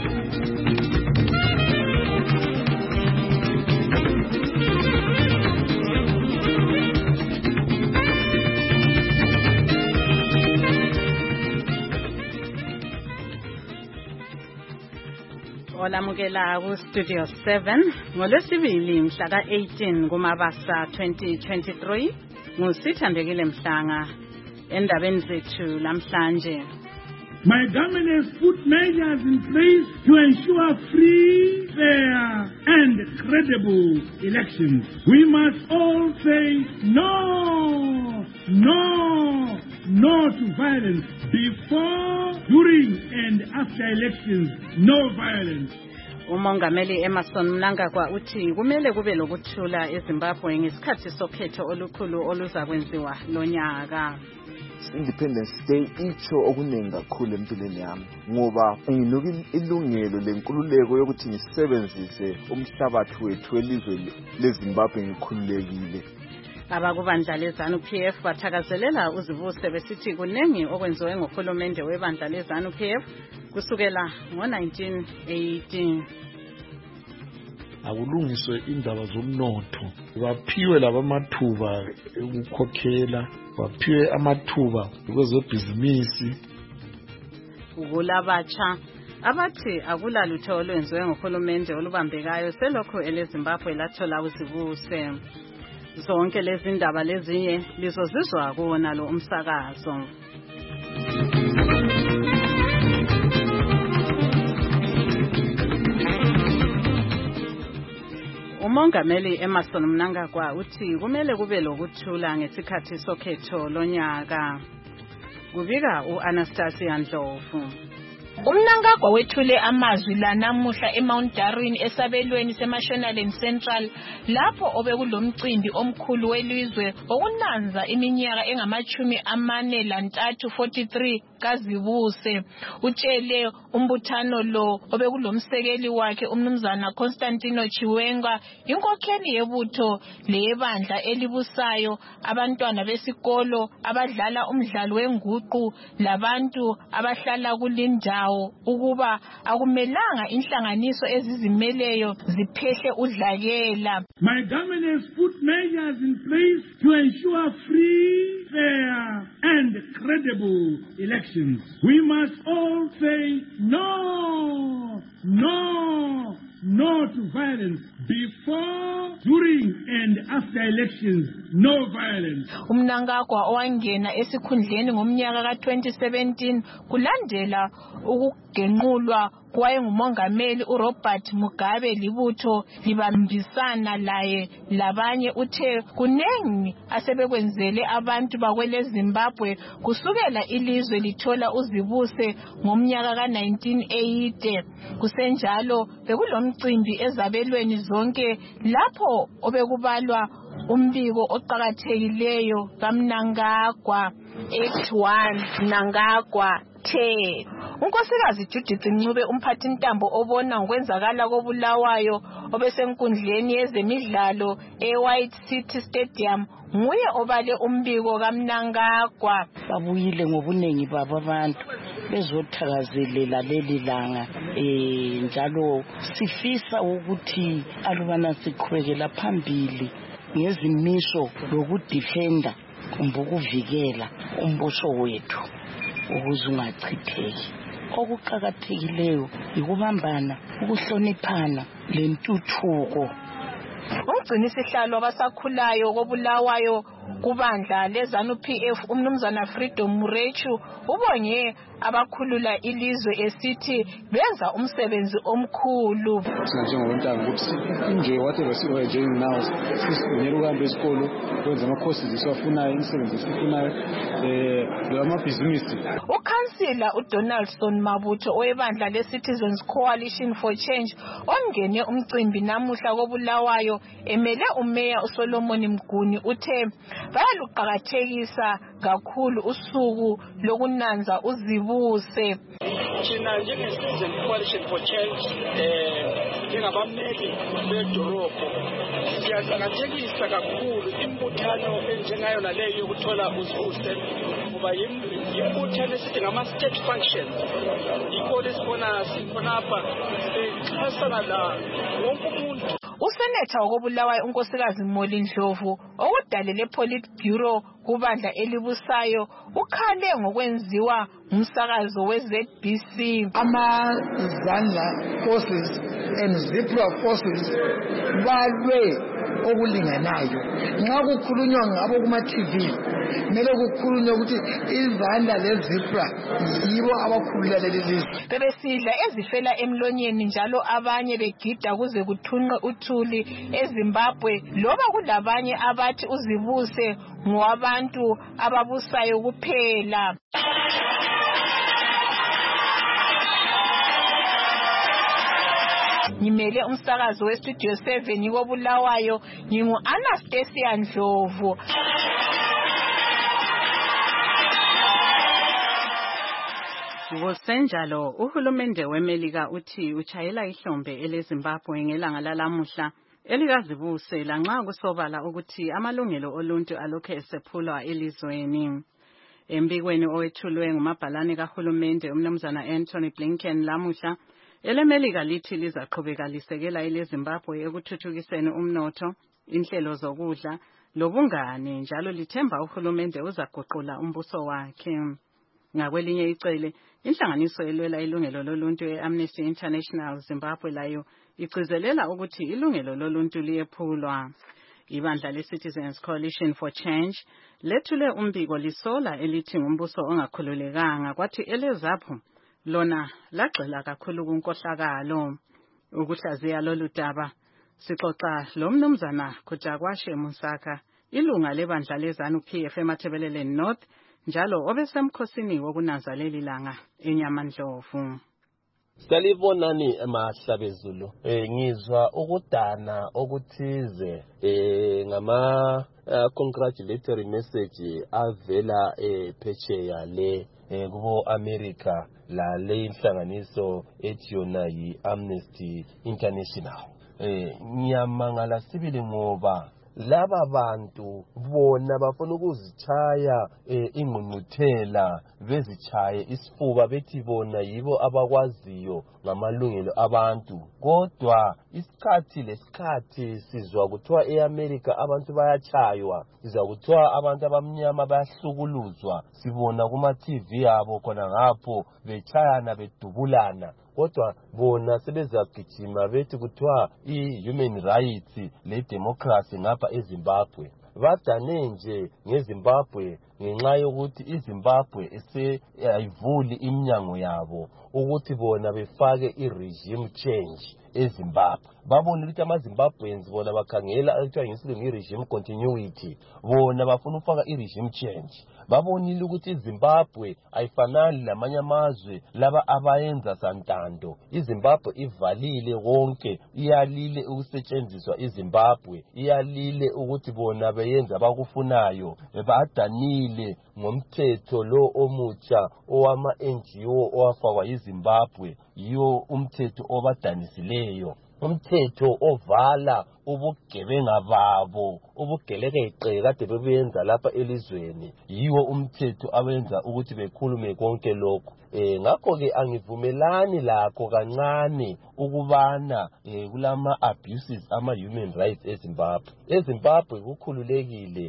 Olamukela ku Studio 7 ngolwesibili mhla ka-18 kuMabasa 2023 ngusithandekile Mhlanga endabeni zethu namhlanje. My government has put measures in place to ensure free, fair and credible elections. We must all say no to violence. Before, during and after elections, no violence. Umongameli Emerson Mnangagwa uthi kumele kube lokuthula eZimbabwe ngesikhathi sokhetho olukhulu oluzakwenziwa lonyaka. Independence Day icho okuningi kakhulu empilweni yami ngoba nginuka ilungelo lenkululeko yokuthi ngisebenzise umhlabathi wethu elizwe leZimbabwe ngikhululekile. Abakubandla lezanu PF bathakazelela uzivuse besithi kunengi okwenziwe ngohulumende webandla lezanu PF kusukela ngo-1918. Akulungiswe indaba zomnotho, baphiwe labamathuba ukukhokhela, baphiwe amathuba kwezebhizinisi. Ukulabatsha abathi akulalutho olwenziwe ngohulumende olubambekayo selokho eleZimbabwe lathola uzivuse. Zonke lezi ndaba lezinye lizozizwa kuwona lo umsakazo. Umongameli Emerson Mnangagwa uthi kumele kube lokuthula ngesikhathi sokhetho lonyaka. Kubika uAnastasia Ndlovu. Umnangagwa wethule amazwi la namuhla eMount Darwin esabelweni seMashonaland Central lapho obekulomcimbi omkhulu welizwe okunanza iminyaka engama-43 kazibuse. Utshele umbuthano lo obekulomsekeli wakhe umnumzana Constantino Chiwenga inkokheli yebutho leyebandla elibusayo, abantwana besikolo abadlala umdlalo wenguqu labantu abahlala kulindawo ukuba akumelanga inhlanganiso ezizimeleyo ziphehle udlakela. My government has put measures in place to ensure free, fair and credible elections. We must all say no to violence. Before, during and after elections, no violence. Umnangagwa owangena esikhundleni ngomnyaka ka-2017 kulandela ukugenqulwa kwayengumongameli uRobert Mugabe libutho libambisana laye labanye. Uthe kunengi asebekwenzele abantu bakwele Zimbabwe kusukela ilizwe lithola uzibuse ngomnyaka ka-1980. Kusenjalo bekulomcimbi ezabelweni zonke lapho obekubalwa umbiko oqhakathekileyo kaMnangagwa. Act 1 Mnangagwa 10. Unkosikazi Judith Ncube umphathi ntambo obona ngokwenzakala kobulawayo obesenkundleni yezemidlalo eWhite City Stadium nguye obale umbiko kaMnangagwa. Babuyile ngobunengi babo abantu bezothakazelela leli langa njalo sifisa ukuthi alubana siqhubekela phambili ngezimiso lokudefenda kumbe ukuvikela umbuso wethu ukuze ungachitheki. Okuqakathekileyo ikubambana, ukuhloniphana lentuthuko. Umgcinisihlalo abasakhulayo kobulawayo kubandla leZANU-PF umnumzana Freedom Murechu ubonge abakhulula ilizwe esithi benza umsebenzi omkhulu. Njengontanga ukuthi nje whatever siwe doing now sisinyela ukuhamba esikolo kwenza ama-courses siwafunayo, imisebenzi sifunayo amabhizinisi. Ukhansila uDonaldson Mabutho owebandla leCitizens Coalition for Change ongene umcimbi namuhla kobulawayo emele umeya uSolomon Mguni uthe bayaluqakathekisa kakhulu usuku lokunanza uzibuse. Thina njenge-Citizen Coalition for Change njengabameli bedorobho siyaqakathekisa kakhulu imbuthano enjengayo naleyo yokuthola uzibuse ngoba imbuthano esithi ngama-state functions yikho lesibona sikhonapha xhasana la wonke umuntu. Usenetha wakobulawayo unkosikazi Molly Ndlovu okudalele Politburo kubandla elibusayo ukhale ngokwenziwa umsakazo weZBC. Amazandla forces and Zipra forces balwe okulinganayo. Nxa kukhulunywa ngabo kuma TV kumele kukhulunywe ukuthi izandla leZipra yibo abakhulula leli lizwe. Bebesidla ezifela emlonyeni njalo abanye begida kuze kuthunqe uthuli eZimbabwe loba kulabanye abathi uzibuse ngowabantu ababusayo kuphela. Ngimele umsakazo weStudio 7 kobulawayo ngingu Anastasia Ndlovu. Ngosenjalo uhulumende weMelika uthi uchayela ihlombe eleZimbabwe ngelanga lalamuhla elikazibusela nxa kusobala ukuthi amalungelo oluntu alokho esephulwa elizweni. Embikweni owethulwe ngumabhalane kahulumende umnumzana Anthony Blinken lamuhla, eleMelika lithi lizaqhubeka lisekela eleZimbabwe ekuthuthukiseni umnotho, inhlelo zokudla lobungane njalo lithemba uhulumende uzaguqula umbuso wakhe. Ngakwelinye icele, inhlanganiso elwela ilungelo loluntu eAmnesty International Zimbabwe layo igcizelela ukuthi ilungelo loluntu liyephulwa. Ibandla leCitizens Coalition for Change lethule umbiko lisola elithi ngumbuso ongakhululekanga kwathi eleZAPHU lona lagxila kakhulu kunkohlakalo. Ukuhlaziya lolu daba sixoxa lomnumzana Kujakwashe Musaka, ilunga lebandla leZANU-PF eMathebelele North njalo obesemkhosini wokunanza leli langa eNyamandlovu. Salibonani emahlabezulu. Ngizwa ukudana okuthize ngama congratulatory message avela phetsheya le kubo America la le inhlanganiso ethi yona yi Amnesty International. Ngiyamangala sibili ngoba laba bantu bona bafuna ukuzichaya ingqungquthela bezichaye isifuba bethi bona yibo abakwaziyo ngamalungelo abantu. Kodwa isikhathi lesikhathi sizwa kuthiwa eAmerica abantu bayachaywa, sizwa kuthiwa abantu abamnyama bayahlukuluzwa, sibona kuma TV yabo khona ngapho bechayana bedubulana. Kodwa bona sebezagijima bethi kuthiwa i-human rights le-democracy ngapha eZimbabwe. Badane nje ngeZimbabwe ngenxa yokuthi iZimbabwe ayivuli iminyango yabo ukuthi bona befake i-regime change eZimbabwe. Babona ukuthi amaZimbabweans bona bakhangela ekuthiwa ngesilungu i-regime continuity, bona bafuna ukufaka i-regime change. Babonile ukuthi iZimbabwe ayifanani lamanye amazwe laba abayenza santando. iZimbabwe ivalile wonke, iyalile ukusetshenziswa iZimbabwe, iyalile ukuthi bona beyenza abakufunayo. Badanile ngomthetho lo omutsha owama NGO owafakwa iZimbabwe, yiyo umthetho obadanisileyo. Umthetho ovala ubugebenga babo, ubugelekeqe kade bebenza lapha elizweni, yiwo umthetho abenza ukuthi bekhulume konke lokho. Ngakho ke angivumelani lakho kancane ukubana kulama abuses ama human rights eZimbabwe. eZimbabwe kukhululekile.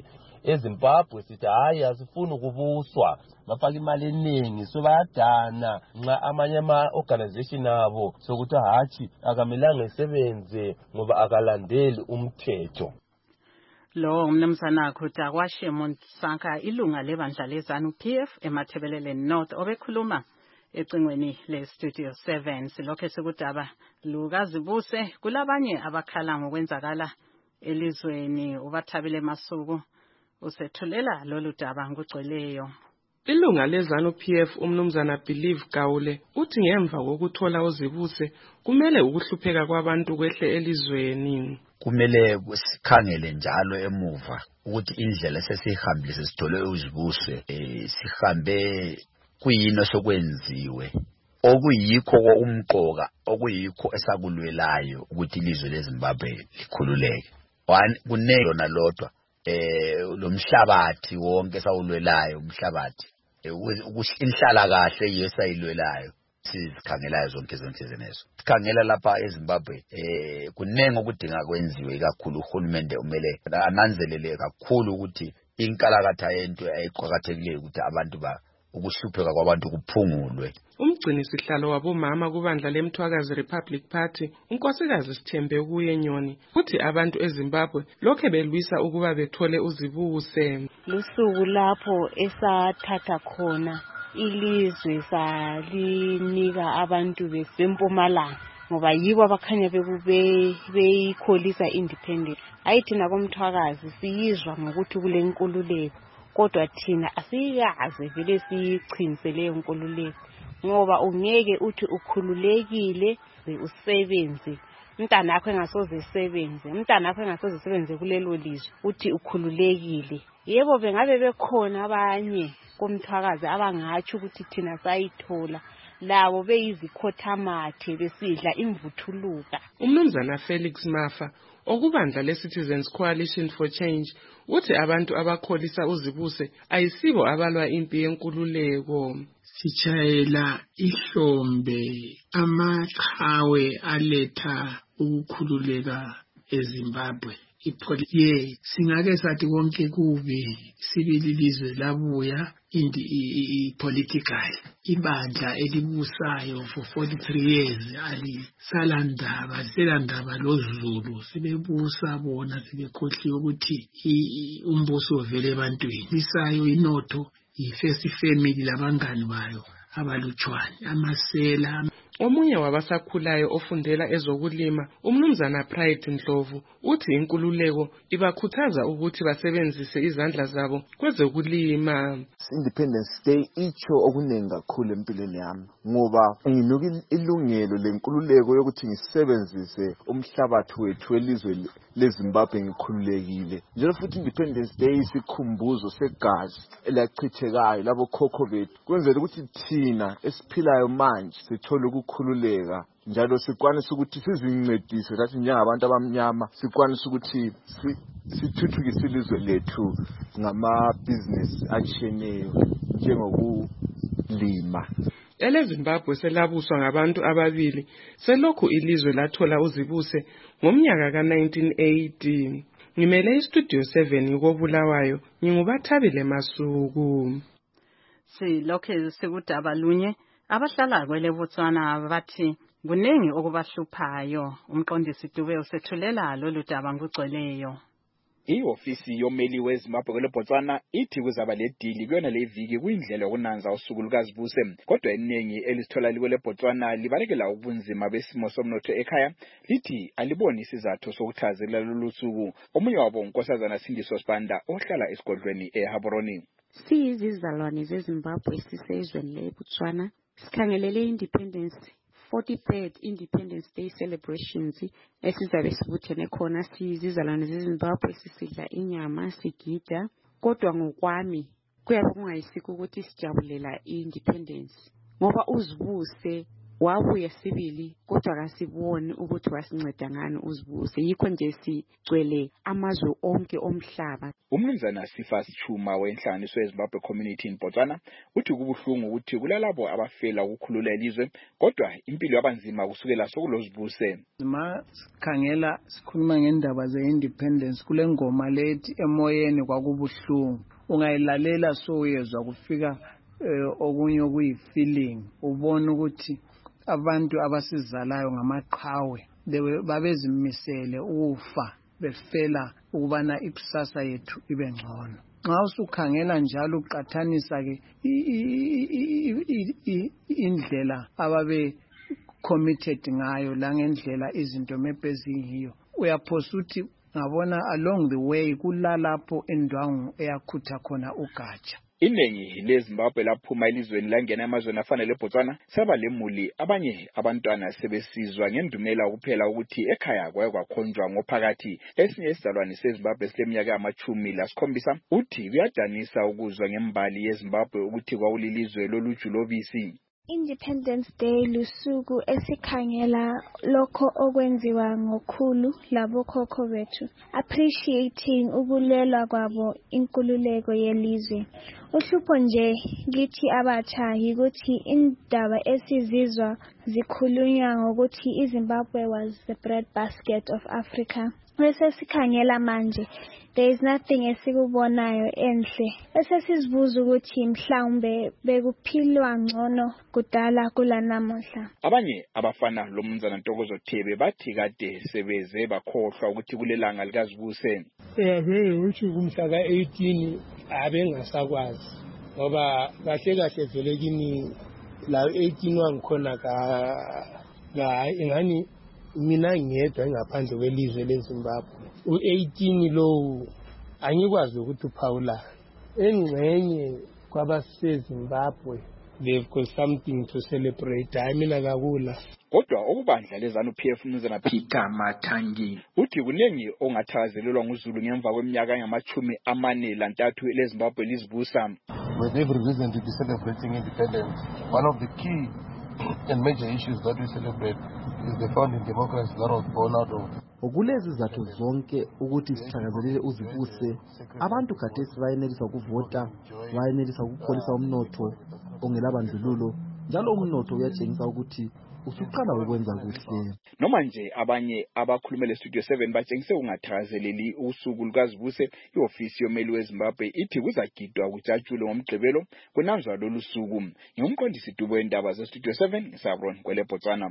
eZimbabwe sithi hayi asifuni ukubuswa bafaka imali eningi so bayadana nxa amanye ama-organization abo sokuthi hatshi akamelanga isebenze ngoba akalandeli umthetho. Lo umnumzana Khuta Kwashemo Sanka ilunga lebandla leZANU-PF eMathebelele North obekhuluma ecingweni le-Studio 7 silokho sekudaba lukazibuse kulabanye abakhala ngokwenzakala elizweni ubathabile Masuku usethulela lolu daba ngugcweleyo. Ilunga leZANU-PF umnumzana Believe Gawule uthi ngemva kokuthola uZibuse kumele ukuhlupheka kwabantu kwehle elizweni. Kumele sikhangele njalo emuva ukuthi indlela sesihambile sesithole uZibuse sihambe kuyini sokwenziwe okuyikho umqoka okuyikho esakulwelayo ukuthi ilizwe leZimbabwe likhululeke. Kunelo nalodwa lo mhlabathi wonke sawulwelayo umhlabathi inhlala kahle yesayilwelayo sizikhangelayo zonke zenezo sikhangela lapha eZimbabwe kunenge ukudinga kwenziwe kakhulu uhulumende umele ananzelele kakhulu ukuthi inkalakatha yento ayiqhakathekileyo ukuthi abantu ukuhlupheka kwabantu kuphungulwe. Umgcini sihlalo wabomama kubandla leMthwakazi Republic Party unkosikazi Sithembe kuye Nyoni futhi abantu eZimbabwe lokho belwisa ukuba bethole uZibuse. Lusuku lapho esathatha khona ilizwe salinika abantu besempumalanga ngoba yibo abakhanya beyikholisa independence. Ayithina komthwakazi siyizwa ngokuthi kule nkululeko kodwa thina asikaze vele siyichintse leyo nkululeko ngoba ungeke uthi ukhululekile usebenze umntana wakho engasoze sebenze kulelo lizwe uthi ukhululekile. Yebo bengabe bekhona abanye komthwakazi abangathi ukuthi thina sayithola labo beyizikhothamathe besidla imvuthuluka. Umnumzana Felix Mafa okubandla leCitizens Coalition for Change uthi abantu abakholisa uZibuse ayisibo abalwa impi yenkululeko. Sichayela ihlombe amaqhawe aletha ukukhululeka eZimbabwe. Singake sathi konke kubi sibili lizwe labuya political ibandla elibusayo for 43 years alisalandaba loZulu sibebusa bona sibekhohliwe ukuthi umbuso vele ebantwini isayo inotho i-first family labangani bayo abalutshwane amasela. Omunye wabasakhulayo ofundela ezokulima umnumzana Pride Ndlovu uthi inkululeko ibakhuthaza ukuthi basebenzise izandla zabo kwezokulima. Independence Day icho okunengi kakhulu empilweni yami ngoba nginuka ilungelo lenkululeko yokuthi ngisebenzise umhlabathi wethu welizwe leZimbabwe ngikhululekile. Njalo futhi Independence Day isikhumbuzo segazi elachithekayo labo khokho bethu kwenzela ukuthi thina esiphilayo manje sithole ukukhululeka njalo sikwanisa ukuthi sizincedise lathi njengabantu abamnyama sikwanisa ukuthi sithuthukise ilizwe lethu ngama-business atshiyeneyo njengokulima. EleZimbabwe selabuswa ngabantu ababili selokhu ilizwe lathola uZibuse ngomnyaka ka-1980. Ngimele iStudio 7 ngikobulawayo ngingubathabile Masuku. Silokho sekudaba lunye abahlala kwele Botswana bathi kunengi okubahluphayo. Umqondisi Dube usethulela lolu daba ngugcweleyo. I-ofisi yomeli weZimbabwe kwele Botswana ithi kuzaba ledili kuyona le viki kuyindlela yokunanza usuku lukaZibuse kodwa iningi elisithola likwele Botswana libalekela ubunzima besimo somnotho ekhaya lithi aliboni isizathu sokuthazela lolu suku. Omunye wabo unkosazana Sindiso Sibanda ohlala esigodlweni eHaboroni. Siyizizalwane zeZimbabwe sisezweni leBotswana sikhangelele independence 43rd Independence Day celebrations esizabe sibuthene khona siyizizalwane zeZimbabwe sisidla inyama sigida kodwa ngokwami kuyabe kungayisikho ukuthi sijabulela independence ngoba uZibuse wabuya sibili kodwa kasiboni ukuthi wasinceda ngani uZibuse. Yikho nje sigcwele amazwe onke omhlaba. Umnumzana Sifas Chuma wenhlanganiso yeZimbabwe Community in Botswana uthi kubuhlungu ukuthi kulalabo abafela ukukhulula ilizwe kodwa impilo yabanzima kusukela sokulozibuse. Sikhangela sikhuluma ngendaba ze-independence kule ngoma lethi emoyeni kwakubuhlungu. Ungayilalela so uyezwa kufika okunye okuyi-feeling. Ubona ukuthi abantu abasizalayo ngamaqhawe babezimisele ufa befela ukubana ikusasa yethu ibe ngcono. Nxa usukhangela njalo uqathanisa ke indlela ababe committed ngayo la ngendlela izinto mebezingiyo, uyaphosa ukuthi ngabona along the way kulalapho indwangu eyakhutha khona ugatsha. Iningi leZimbabwe laphuma elizweni langena emazweni afana leBotswana saba lemuli abanye abantwana sebesizwa ngendumela kuphela ukuthi ekhaya kwakhonjwa ngophakathi. Esinye isidalwane seZimbabwe sileminyaka ama-17 uthi kuyadanisa ukuzwa ngembali yeZimbabwe ukuthi kwawulilizwe loluju lobisi. Independence Day lusuku esikhangela lokho okwenziwa ngokhulu labokhokho bethu, appreciating ukulwela kwabo inkululeko yelizwe. Uhlupho nje kithi abatsha yikuthi indaba esizizwa zikhulunywa ngokuthi iZimbabwe was the breadbasket of Africa. Bese sikhangela manje there is nothing esikubonayo enhle. Bese sizibuza ukuthi mhlawumbe bekuphilwa ngcono kudala kulanamuhla. Abanye abafana lomnumzana Ntokozo Thebe bathi kade sebeze bakhohlwa ukuthi kulelanga likaZibuse. Uthi kumhla ka-18 abengasakwazi ngoba kahle kahle vele kini la 18 wangikhona ingani mina ngedwa ngaphandle kwelizwe leZimbabwe. U-18 lo angikwazi ukuthi uphawula engcenye kwabaseZimbabwe. They've got something to celebrate. Mina kakula. Kodwa okubandla leZANU-PF umnumzana Peter Mathangi uthi kunengi ongathakazelelwa nguZulu ngemva kweminyaka engama-43 leZimbabwe lizibusa. With every reason to be celebrating independence, one of the key and major issues that we celebrate is the founding democracy that was born out of. Ukulezi zathu zonke ukuthi sithakazelele uZibuse, abantu khathesi bayenelisa ukuvota, bayenelisa ukukholisa umnotho ongelabandlululo, njalo umnotho uyatshengisa ukuthi usuqala ukwenza kuhle. Noma nje abanye abakhulumele Studio 7 batshengise ungathakazeleli usuku lukaZibuse, iofisi yomeli weZimbabwe ithi kuzagidwa kujatshule ngomgqibelo kunanzwa lolu suku. Ngumqondisi Dubo wendaba zeStudio 7 ngisabron kwele Botswana.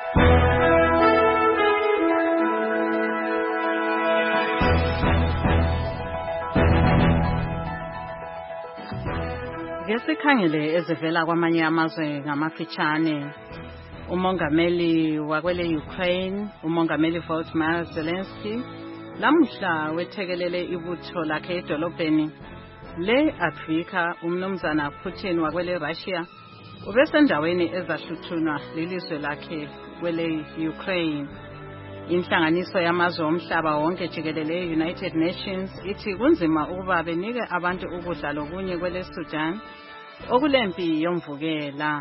Ngesikhangele ezivela kwamanye amazwe ngamafitshane. Umongameli wakwele Ukraine, umongameli Volodymyr Zelensky, lamhla wethekelele ibutho lakhe edolobheni le-Afrika. Umnumzana Putin wakwele Russia ubesendaweni ezahluthunwa lilizwe lakhe kwele Ukraine. Inhlanganiso yamazwe omhlaba wonke jikelele United Nations ithi kunzima ukuba benike abantu ukudla lokunye kwele Sudan okulempi yomvukela.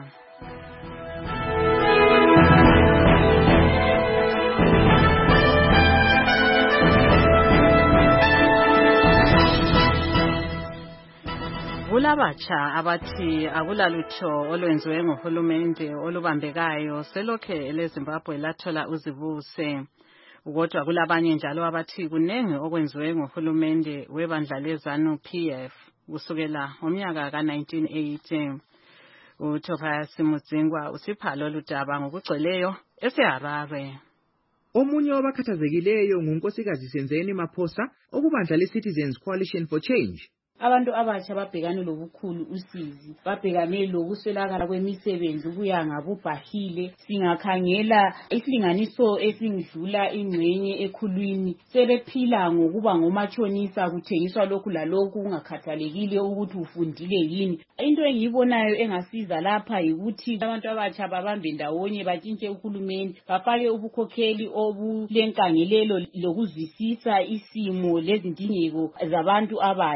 Kulabatsha abathi akulalutho olwenziwe ngohulumende olubambekayo selokhe leZimbabwe lathola uzibuse. Kodwa kulabanye njalo abathi kunengi okwenziwe ngohulumende webandla leZANU-PF kusukela ngomnyaka ka-1980. uThophas Mudzingwa usiphalo ludaba ngokugcweleyo eseHarare. Omunye wabakhathazekileyo ngunkosikazi Senzeni Maphosa okubandla leCitizens Coalition for Change. Abantu abatsha babhekane lobukhulu usizi, babhekane lokuswelakala kwemisebenzi kuya ngabubhahile. Singakhangela isilinganiso esingidlula ingcenye ekhulwini sebephila ngokuba ngomatshonisa, kuthengiswa lokhu lalokhu kungakhathalekile ukuthi ufundile yini. Into engiyibonayo engasiza lapha yikuthi abantu abatsha babambe ndawonye, batshintshe uhulumeni, bafake ubukhokheli obulenkangelelo lokuzwisisa isimo lezindingeko zabantu abatsha. Kodwa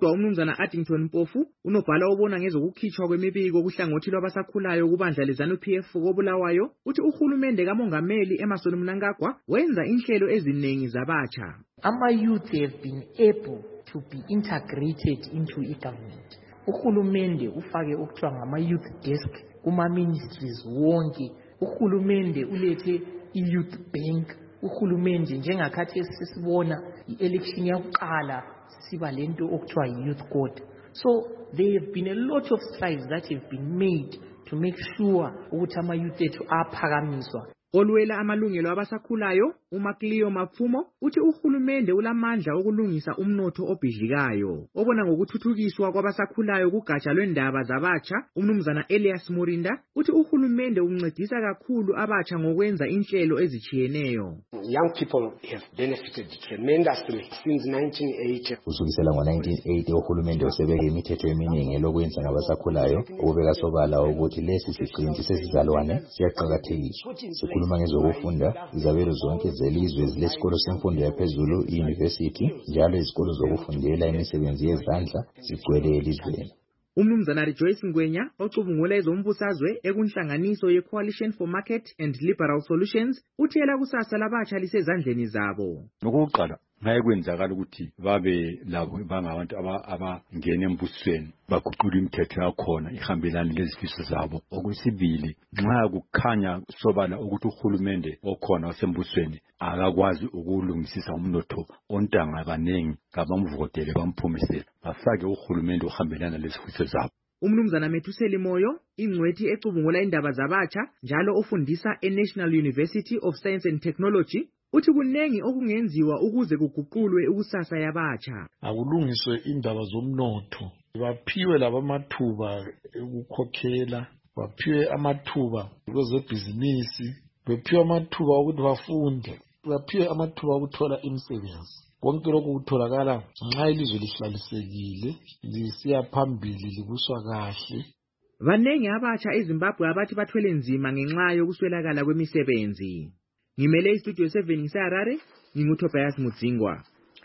Kodwa umnumzana Addington Mpofu unobhala obona ngezokukhitshwa kwemibiko kuhlangothi lwabasakhulayo kubandla leZANU-PF koBulawayo uthi uhulumende kaMongameli Emmerson Mnangagwa wenza inhlelo eziningi zabatsha. Ama-youth have been able to be integrated into i-government. Uhulumende ufake okuthiwa ngama-youth desk kuma-ministries wonke. Uhulumende ulethe i-youth bank. Uhulumende njengakhathi esisibona i-election yakuqala siba lento okuthiwa yi-youth court. So there have been a lot of strides that have been made to make sure ukuthi ama-youth ethu aphakamiswa. Olwela amalungelo abasakhulayo uMacleo Mapfumo uthi uhulumende ulamandla okulungisa umnotho obhidlikayo. Obona ngokuthuthukiswa kwabasakhulayo kugatsha lwendaba zabatsha, umnumzana Elias Morinda uthi uhulumende uncedisa kakhulu abatsha ngokwenza inhlelo ezichiyeneyo. Young people have benefited tremendously since 1980. Kusukisela ngo-1980 uhulumende usebeke imithetho eminingi lokwenza ngabasakhulayo ukubeka sobala ukuthi lesi siqinti sesizalwane siyaqhakathekiswa. Sikhuluma ngezokufunda, izabelo zonke zelizwe zilesikolo semfundo yaphezulu i-university, njalo izikolo zokufundela imisebenzi yezandla zigcwele elizweni. Umnumzana Rejoice Ngwenya ocubungula ezombusazwe ekunhlanganiso ye-Coalition for Market and Liberal Solutions uthela kusasa labatsha lisezandleni zabo. Ngokuqala ngaye kwenzakala ukuthi babe labo bangabantu abangena embusweni baguqula imithetho yakhona ihambelana lezifiso zabo. Okwesibili, nxa kukhanya sobala ukuthi uhulumende okhona wasembusweni akakwazi ukulungisisa umnotho ontanga abanengi ngabamvotele bamphumisela bafake uhulumende ohambelana lezifiso zabo. Umnumzana Methuseli Moyo ingcwethi ecubungula indaba zabatsha njalo ofundisa eNational University of Science and Technology uthi kunengi okungenziwa ukuze kuguqulwe ikusasa yabatsha. Akulungiswe indaba zomnotho, baphiwe labamathuba ukukhokhela, baphiwe amathuba kwezebhizinisi, baphiwe amathuba ukuthi bafunde, baphiwe amathuba okuthola imisebenzi. Konke lokhu kutholakala nxa ilizwe lihlalisekile, lisiya phambili libuswa kahle. Banengi abatsha eZimbabwe abathi bathwele nzima ngenxa yokuswelakala kwemisebenzi. Ngimele istudio 7 ngiseHarare, nginguTobias Mudzingwa.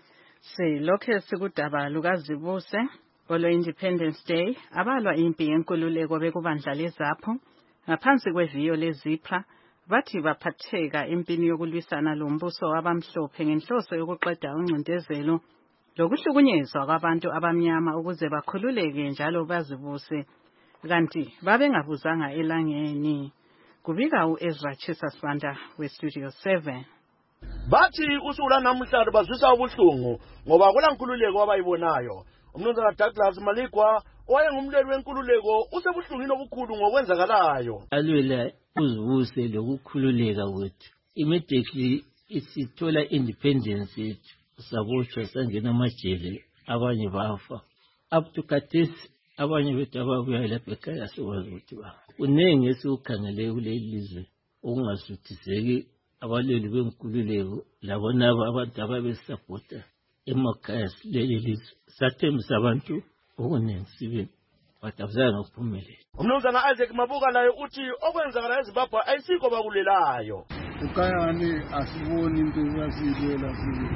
Silokhe sikudaba lukaZibuse olo-Independence Day abalwa impi yenkululeko bekubandla leZAPHU ngaphansi kweviyo leZIPRA bathi baphatheka empini yokulwisana lombuso wabamhlophe ngenhloso yokuqeda uncindezelo lokuhlukunyezwa kwabantu abamnyama ukuze bakhululeke njalo bazibuse kanti babengabuzanga elangeni. Kubika uEzra Chisaswanda weStudio 7. Bathi usula namhlanje bazwisa ubuhlungu ngoba kulankululeko abayibonayo. Umnumzana Douglas Maligwa owayengumlweli wenkululeko usebuhlungwini obukhulu ngokwenzakalayo. Alwela uzibuse lokukhululeka kwethu. Immediately isithola independence yethu sabotshwa sangena amajele abanye bafa. Up to khathesi abanye bethu ababuya lapha ekhaya sikwazi ukuthi kunengi esikukhangele kuleli lizwe okungasuthiseki abalweli benkululeko labonaba abantu ababesapota emakhaya leli lizwe sathembisa abantu okuningi sibe batafuzanga ukuphumelela. Umnumzana Isaac Mabuka naye uthi okwenzakala eZimbabwe ayisikho bakulelayo. Ukayani asiboni into yasilela sibe.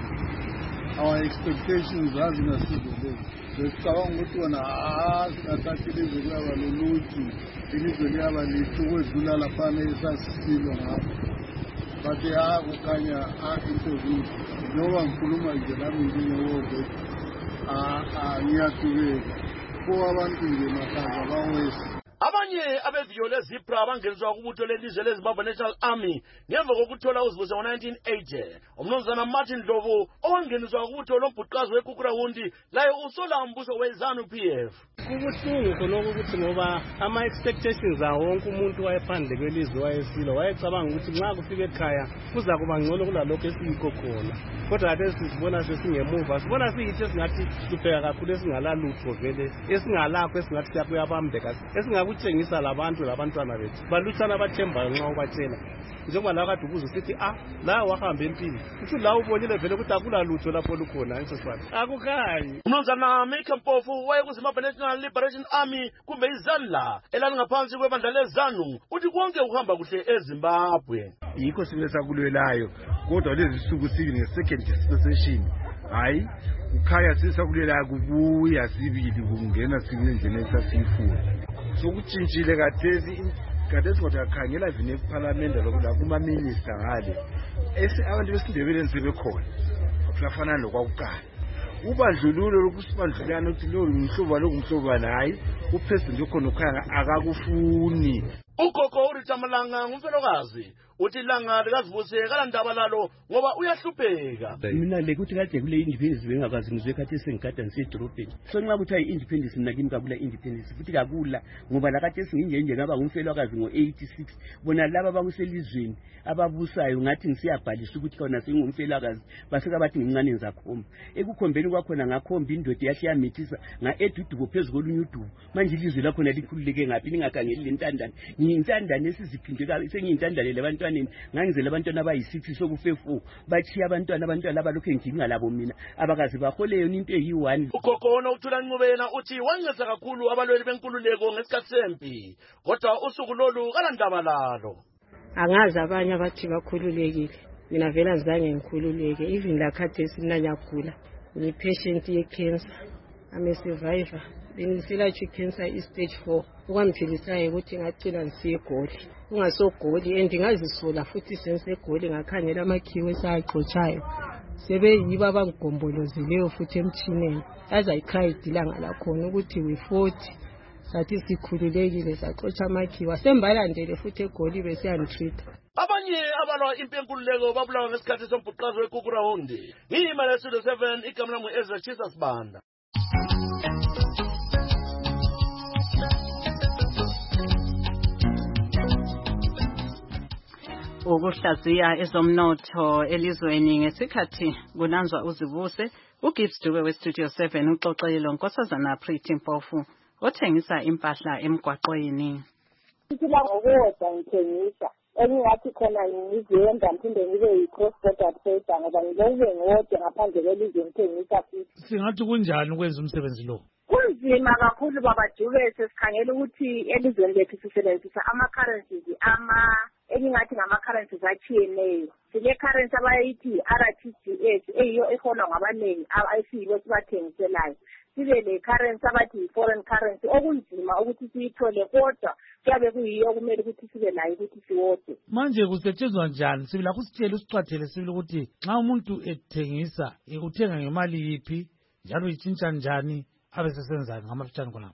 Our expectations azinasizelele. Besicabanga ukuthi wona singathatha ilizwe kuyaba loluthi ilizwe liyaba lithi ukwedlula laphana esasisilwa ngapho. Bathi kukhanya into zinto njengoba ngikhuluma nje nami njengewobe ngiyadubeka kuba abantu nje makhaza bawesi. Abanye abeviyo leZIPRA abangeniswa kubutho lelizwe leZimbabwe National Army ngemva kokuthola uzibuse ngo-1980. Umnumzana Martin Dlovu owangeniswa kubutho lombhuqazi weKukurawundi laye usola umbuso weZANU-PF. Kubuhlungu khonokho ukuthi ngoba ama-expectations awo wonke umuntu wayephandle kwelizwe wayesilwa wayecabanga ukuthi nxa kufika ekhaya kuza kuba ngcono kulalokho esiyikho khona. Kodwa kade sibona sesingemuva sibona siyithi esingathi sipheka kakhulu esingalalutho vele esingalakho esingathi siyakuyabambeka esingakutshengisa labantu labantwana bethu balutshana abathembayo nxa ubatshela njengoba la kade ubuza usithi la wahamba empini uthi la ubonile vele ukuthi akulalutho lapho lukhona nsosana akukhanyi. Umnumzana Mike Mpofu wayekuZimbabwe National Liberation Army kumbe iZANLA elangaphansi kwebandla leZANU uthi konke kuhamba kuhle eZimbabwe. Yikho sibesa kulwelayo kodwa lezi suku sili nge-second dispensation hayi ukhaya sisakulela kubuya sibili kungena sibili endlini esasiyifuna sokutshintshile kathesi kodwa yakhangela vine eParliament lokula kuma minister ngale abantu besindebeleni sebekhona okufana lokwakuqala ubandlululo lokusibandlulana ukuthi lo ngihloba hayi upresident ukhona ukhaya akakufuni. Ugogo uRita Malanga ngumfelokazi uthi ilanga likazivuse kalandaba lalo ngoba uyahlupheka. Mina lekuthi kade kule independence bengakwazi ngizwe kade sengikade ngisedrobheni. So nxa kuthi independence mina kimi kabula independence futhi kakula ngoba lakade singinjenje ngaba ngumfelokazi ngo86 bona laba bakuselizweni ababusayo ngathi ngisiyabhalisa ukuthi khona singumfelokazi baseka bathi ngincane ngizakhomba ekukhombeni kwakhona ngakhomba indoda yashiyamithisa ngaedudubo phezulu kolunyudubo manje ilizwe lakho likhululeke ngapi ningakhangeli lentandane ngiyintandane esiziphindwe sengiyintandane labantwaneni ngangizela abantwana abayi6 sokufe 4 bachiya abantwana abalokho engidinga labo mina abakazi baholeyo into eyi1. Ugogo uThula Ncubena uthi wanceda kakhulu abalweli benkululeko ngesikhathi sempi kodwa usuku lolu kalandaba lalo. Angazi abanye abathi bakhululekile mina vela ngizange ngikhululeke even lakhathi esinanyagula ni patient ye cancer I'm a survivor bengisela cancer stage 4 ukwamphilisayo ukuthi ngacina ngisiye eGoli ungasogoli endingazisola futhi sensegoli ngakhangela amakhiwe esaxotshayo sebeyiba abangigombolozeleyo futhi emchineni as I cried ilanga lakhona ukuthi we 40 sathi sikhululekile saxotsha amakhiwa sembalandele futhi eGoli besiyantreat. Abanye abalwa impi yenkululeko babulawa ngesikhathi sombhuqazo weKukurahunde. Ngiyimali Studio 7 igama lami Ezra Chisas Banda. Ukuhlaziya ezomnotho elizweni ngesikhathi kunanzwa uzibuse uGibbs Dube weStudio 7 uxoxelo Nkosazana Pretty Mpofu othengisa impahla emgwaqweni. Sila ngokuwoda ngithengisa engingathi khona ngiziyenda mphinde ngibe yi-cross border trader ngoba ngilokube ngiwode ngaphandle kwelizwe ngithengisa futhi. Singathi kunjani ukwenza umsebenzi lo? Kunzima kakhulu baba Dube sesikhangela ukuthi elizweni lethu sisebenzisa ama-currencies engingathi ngama-currencies achiyeneyo. Sile currency abayithi RTGS eyiyo eholwa ngabanengi esiyibo sibathengiselayo. Sibe le currency abathi foreign currency okunzima ukuthi siyithole kodwa kuyabe kuyiyo kumele ukuthi sibe nayo ukuthi siwode. Manje kusetshenzwa njani? Sibila kusitshela usiqathele sibili ukuthi nxa umuntu ethengisa uthenga ngemali yiphi njalo itshintsha njani abesesenzani ngamafitshane khona.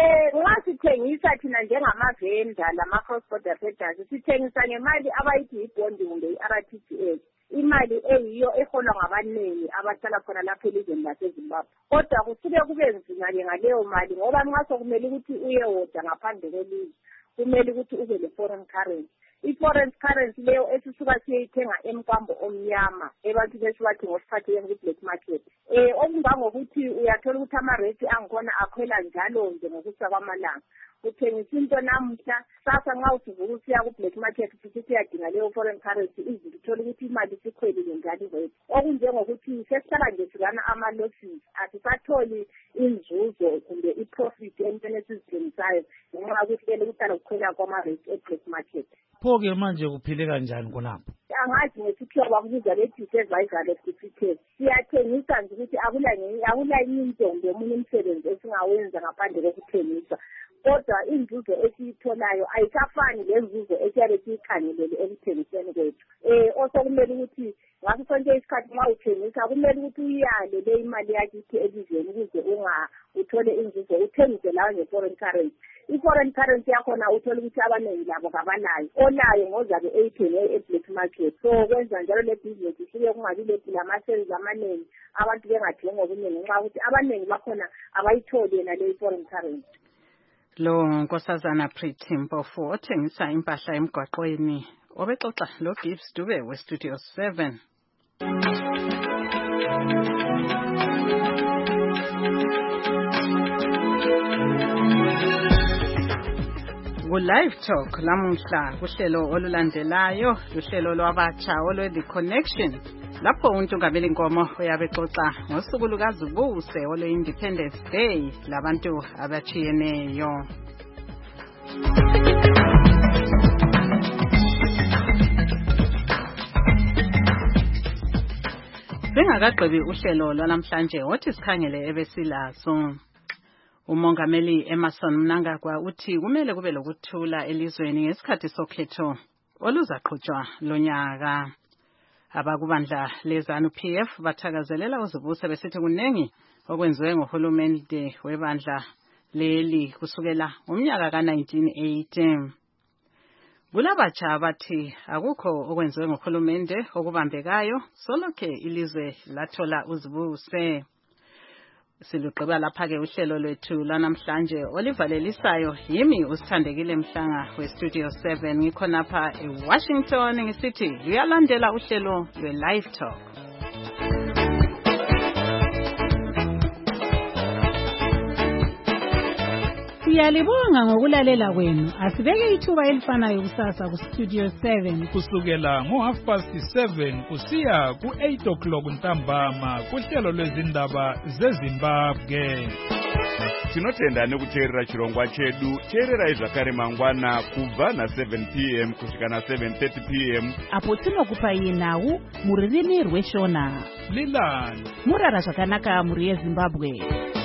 Nxa sithengisa thina njengamavenda lama-cross border traders sithengisa ngemali abayithi ibhondi kumbe i-RTGS. Imali eyiyo eholwa ngabanengi abahlala khona lapho elizweni laseZimbabwe. Kodwa kusuke kube nzima-ke ngaleyo mali ngoba nxa sokumele ukuthi uyewoda ngaphandle kwelizwe kumele ukuthi ube le-foreign currency. I-foreign currency leyo esisuka siyayithenga emkambo omnyama ebantwini esibathi ngosiphatheni ku-black market. Okungangokuthi uyathola ukuthi ama-rate angikhona akhwela njalo nje ngokusa kwamalanga. Uthengisa into namuhla sasa nxa usivuka usiya ku-black market futhi siyadinga leyo foreign currency izinto uthola ukuthi imali sikhwelile njalo rate. Okunjengokuthi sesihlala nje silana ama-losses asisatholi inzuzo kumbe i-profit entweni esizithengisayo ngenxa yokuthi kele kuhlala kukhwela kwama-rate e-black market. Pho-ke manje kuphile kanjani khonapho? Angazi ngesikhiwa bakubiza bethi survival of defeated. Siyathengisa nje ukuthi akula into nje omunye umsebenzi esingawenza ngaphandle kokuthengisa. Kodwa inzuzo esiyitholayo ayisafani lenzuzo esiyabe siyikhangelele ekuthengiseni kwethu. Osokumele ukuthi ngaso sonke isikhathi nxa uthengisa kumele ukuthi uyale le imali yakithi elizweni ukuze uthole inzuzo uthengise lawo nge-foreign currency. I-foreign currency yakhona uthole ukuthi abaningi labo kabanayo. Olayo ngozabe eyithenge e-black market. So kwenza njalo le business isuke kungabi lama-sales amaningi abantu bengadingi okuningi nxa ukuthi abaningi bakhona abayitholi yena le foreign currency. Lo Nkosazana Pretty Mpofu othengisa impahla emgwaqweni obexoxa lo Gibbs Dube weStudio 7. Ku-Live Talk lamuhla kuhlelo olulandelayo luhlelo lwabatsha olwe-The Connection lapho uNtungameli Nkomo uyabexoxa ngosuku lukazibuse olwe-Independence Day labantu abachiyeneyo. Singakagqibi uhlelo lwanamhlanje wothi sikhangele ebesilazo. Umongameli Emmerson Mnangagwa uthi kumele kube lokuthula elizweni ngesikhathi sokhetho oluzaqhutshwa lonyaka. Abakubandla lezanu PF bathakazelela uzibuse besithi kunengi okwenziwe ngohulumende webandla leli kusukela umnyaka ka-1980. Kulabatsha bathi akukho okwenziwe ngohulumende okubambekayo solokhe ilizwe lathola uzibuse. Silugqiba lapha-ke uhlelo lwethu lwanamhlanje olivalelisayo yimi usithandekile Mhlanga we-Studio 7 ngikhonapha eWashington ngisithi luyalandela uhlelo lwe-Live Talk. Siyalibonga ngokulalela kwenu. Asibeke ithuba elifanayo kusasa ku-Studio 7 kusukela ngo-7:30 kusiya ku-8 ntambama kuhlelo lwezindaba zeZimbabwe. Tinotenda nekuteerera chirongwa chedu. Teerera zvakare mangwana kubva na7 p.m. kusvika na7:30 p.m. apo tinokupai nhau muririmi rweshona. Lilani murara zvakanaka muri yeZimbabwe.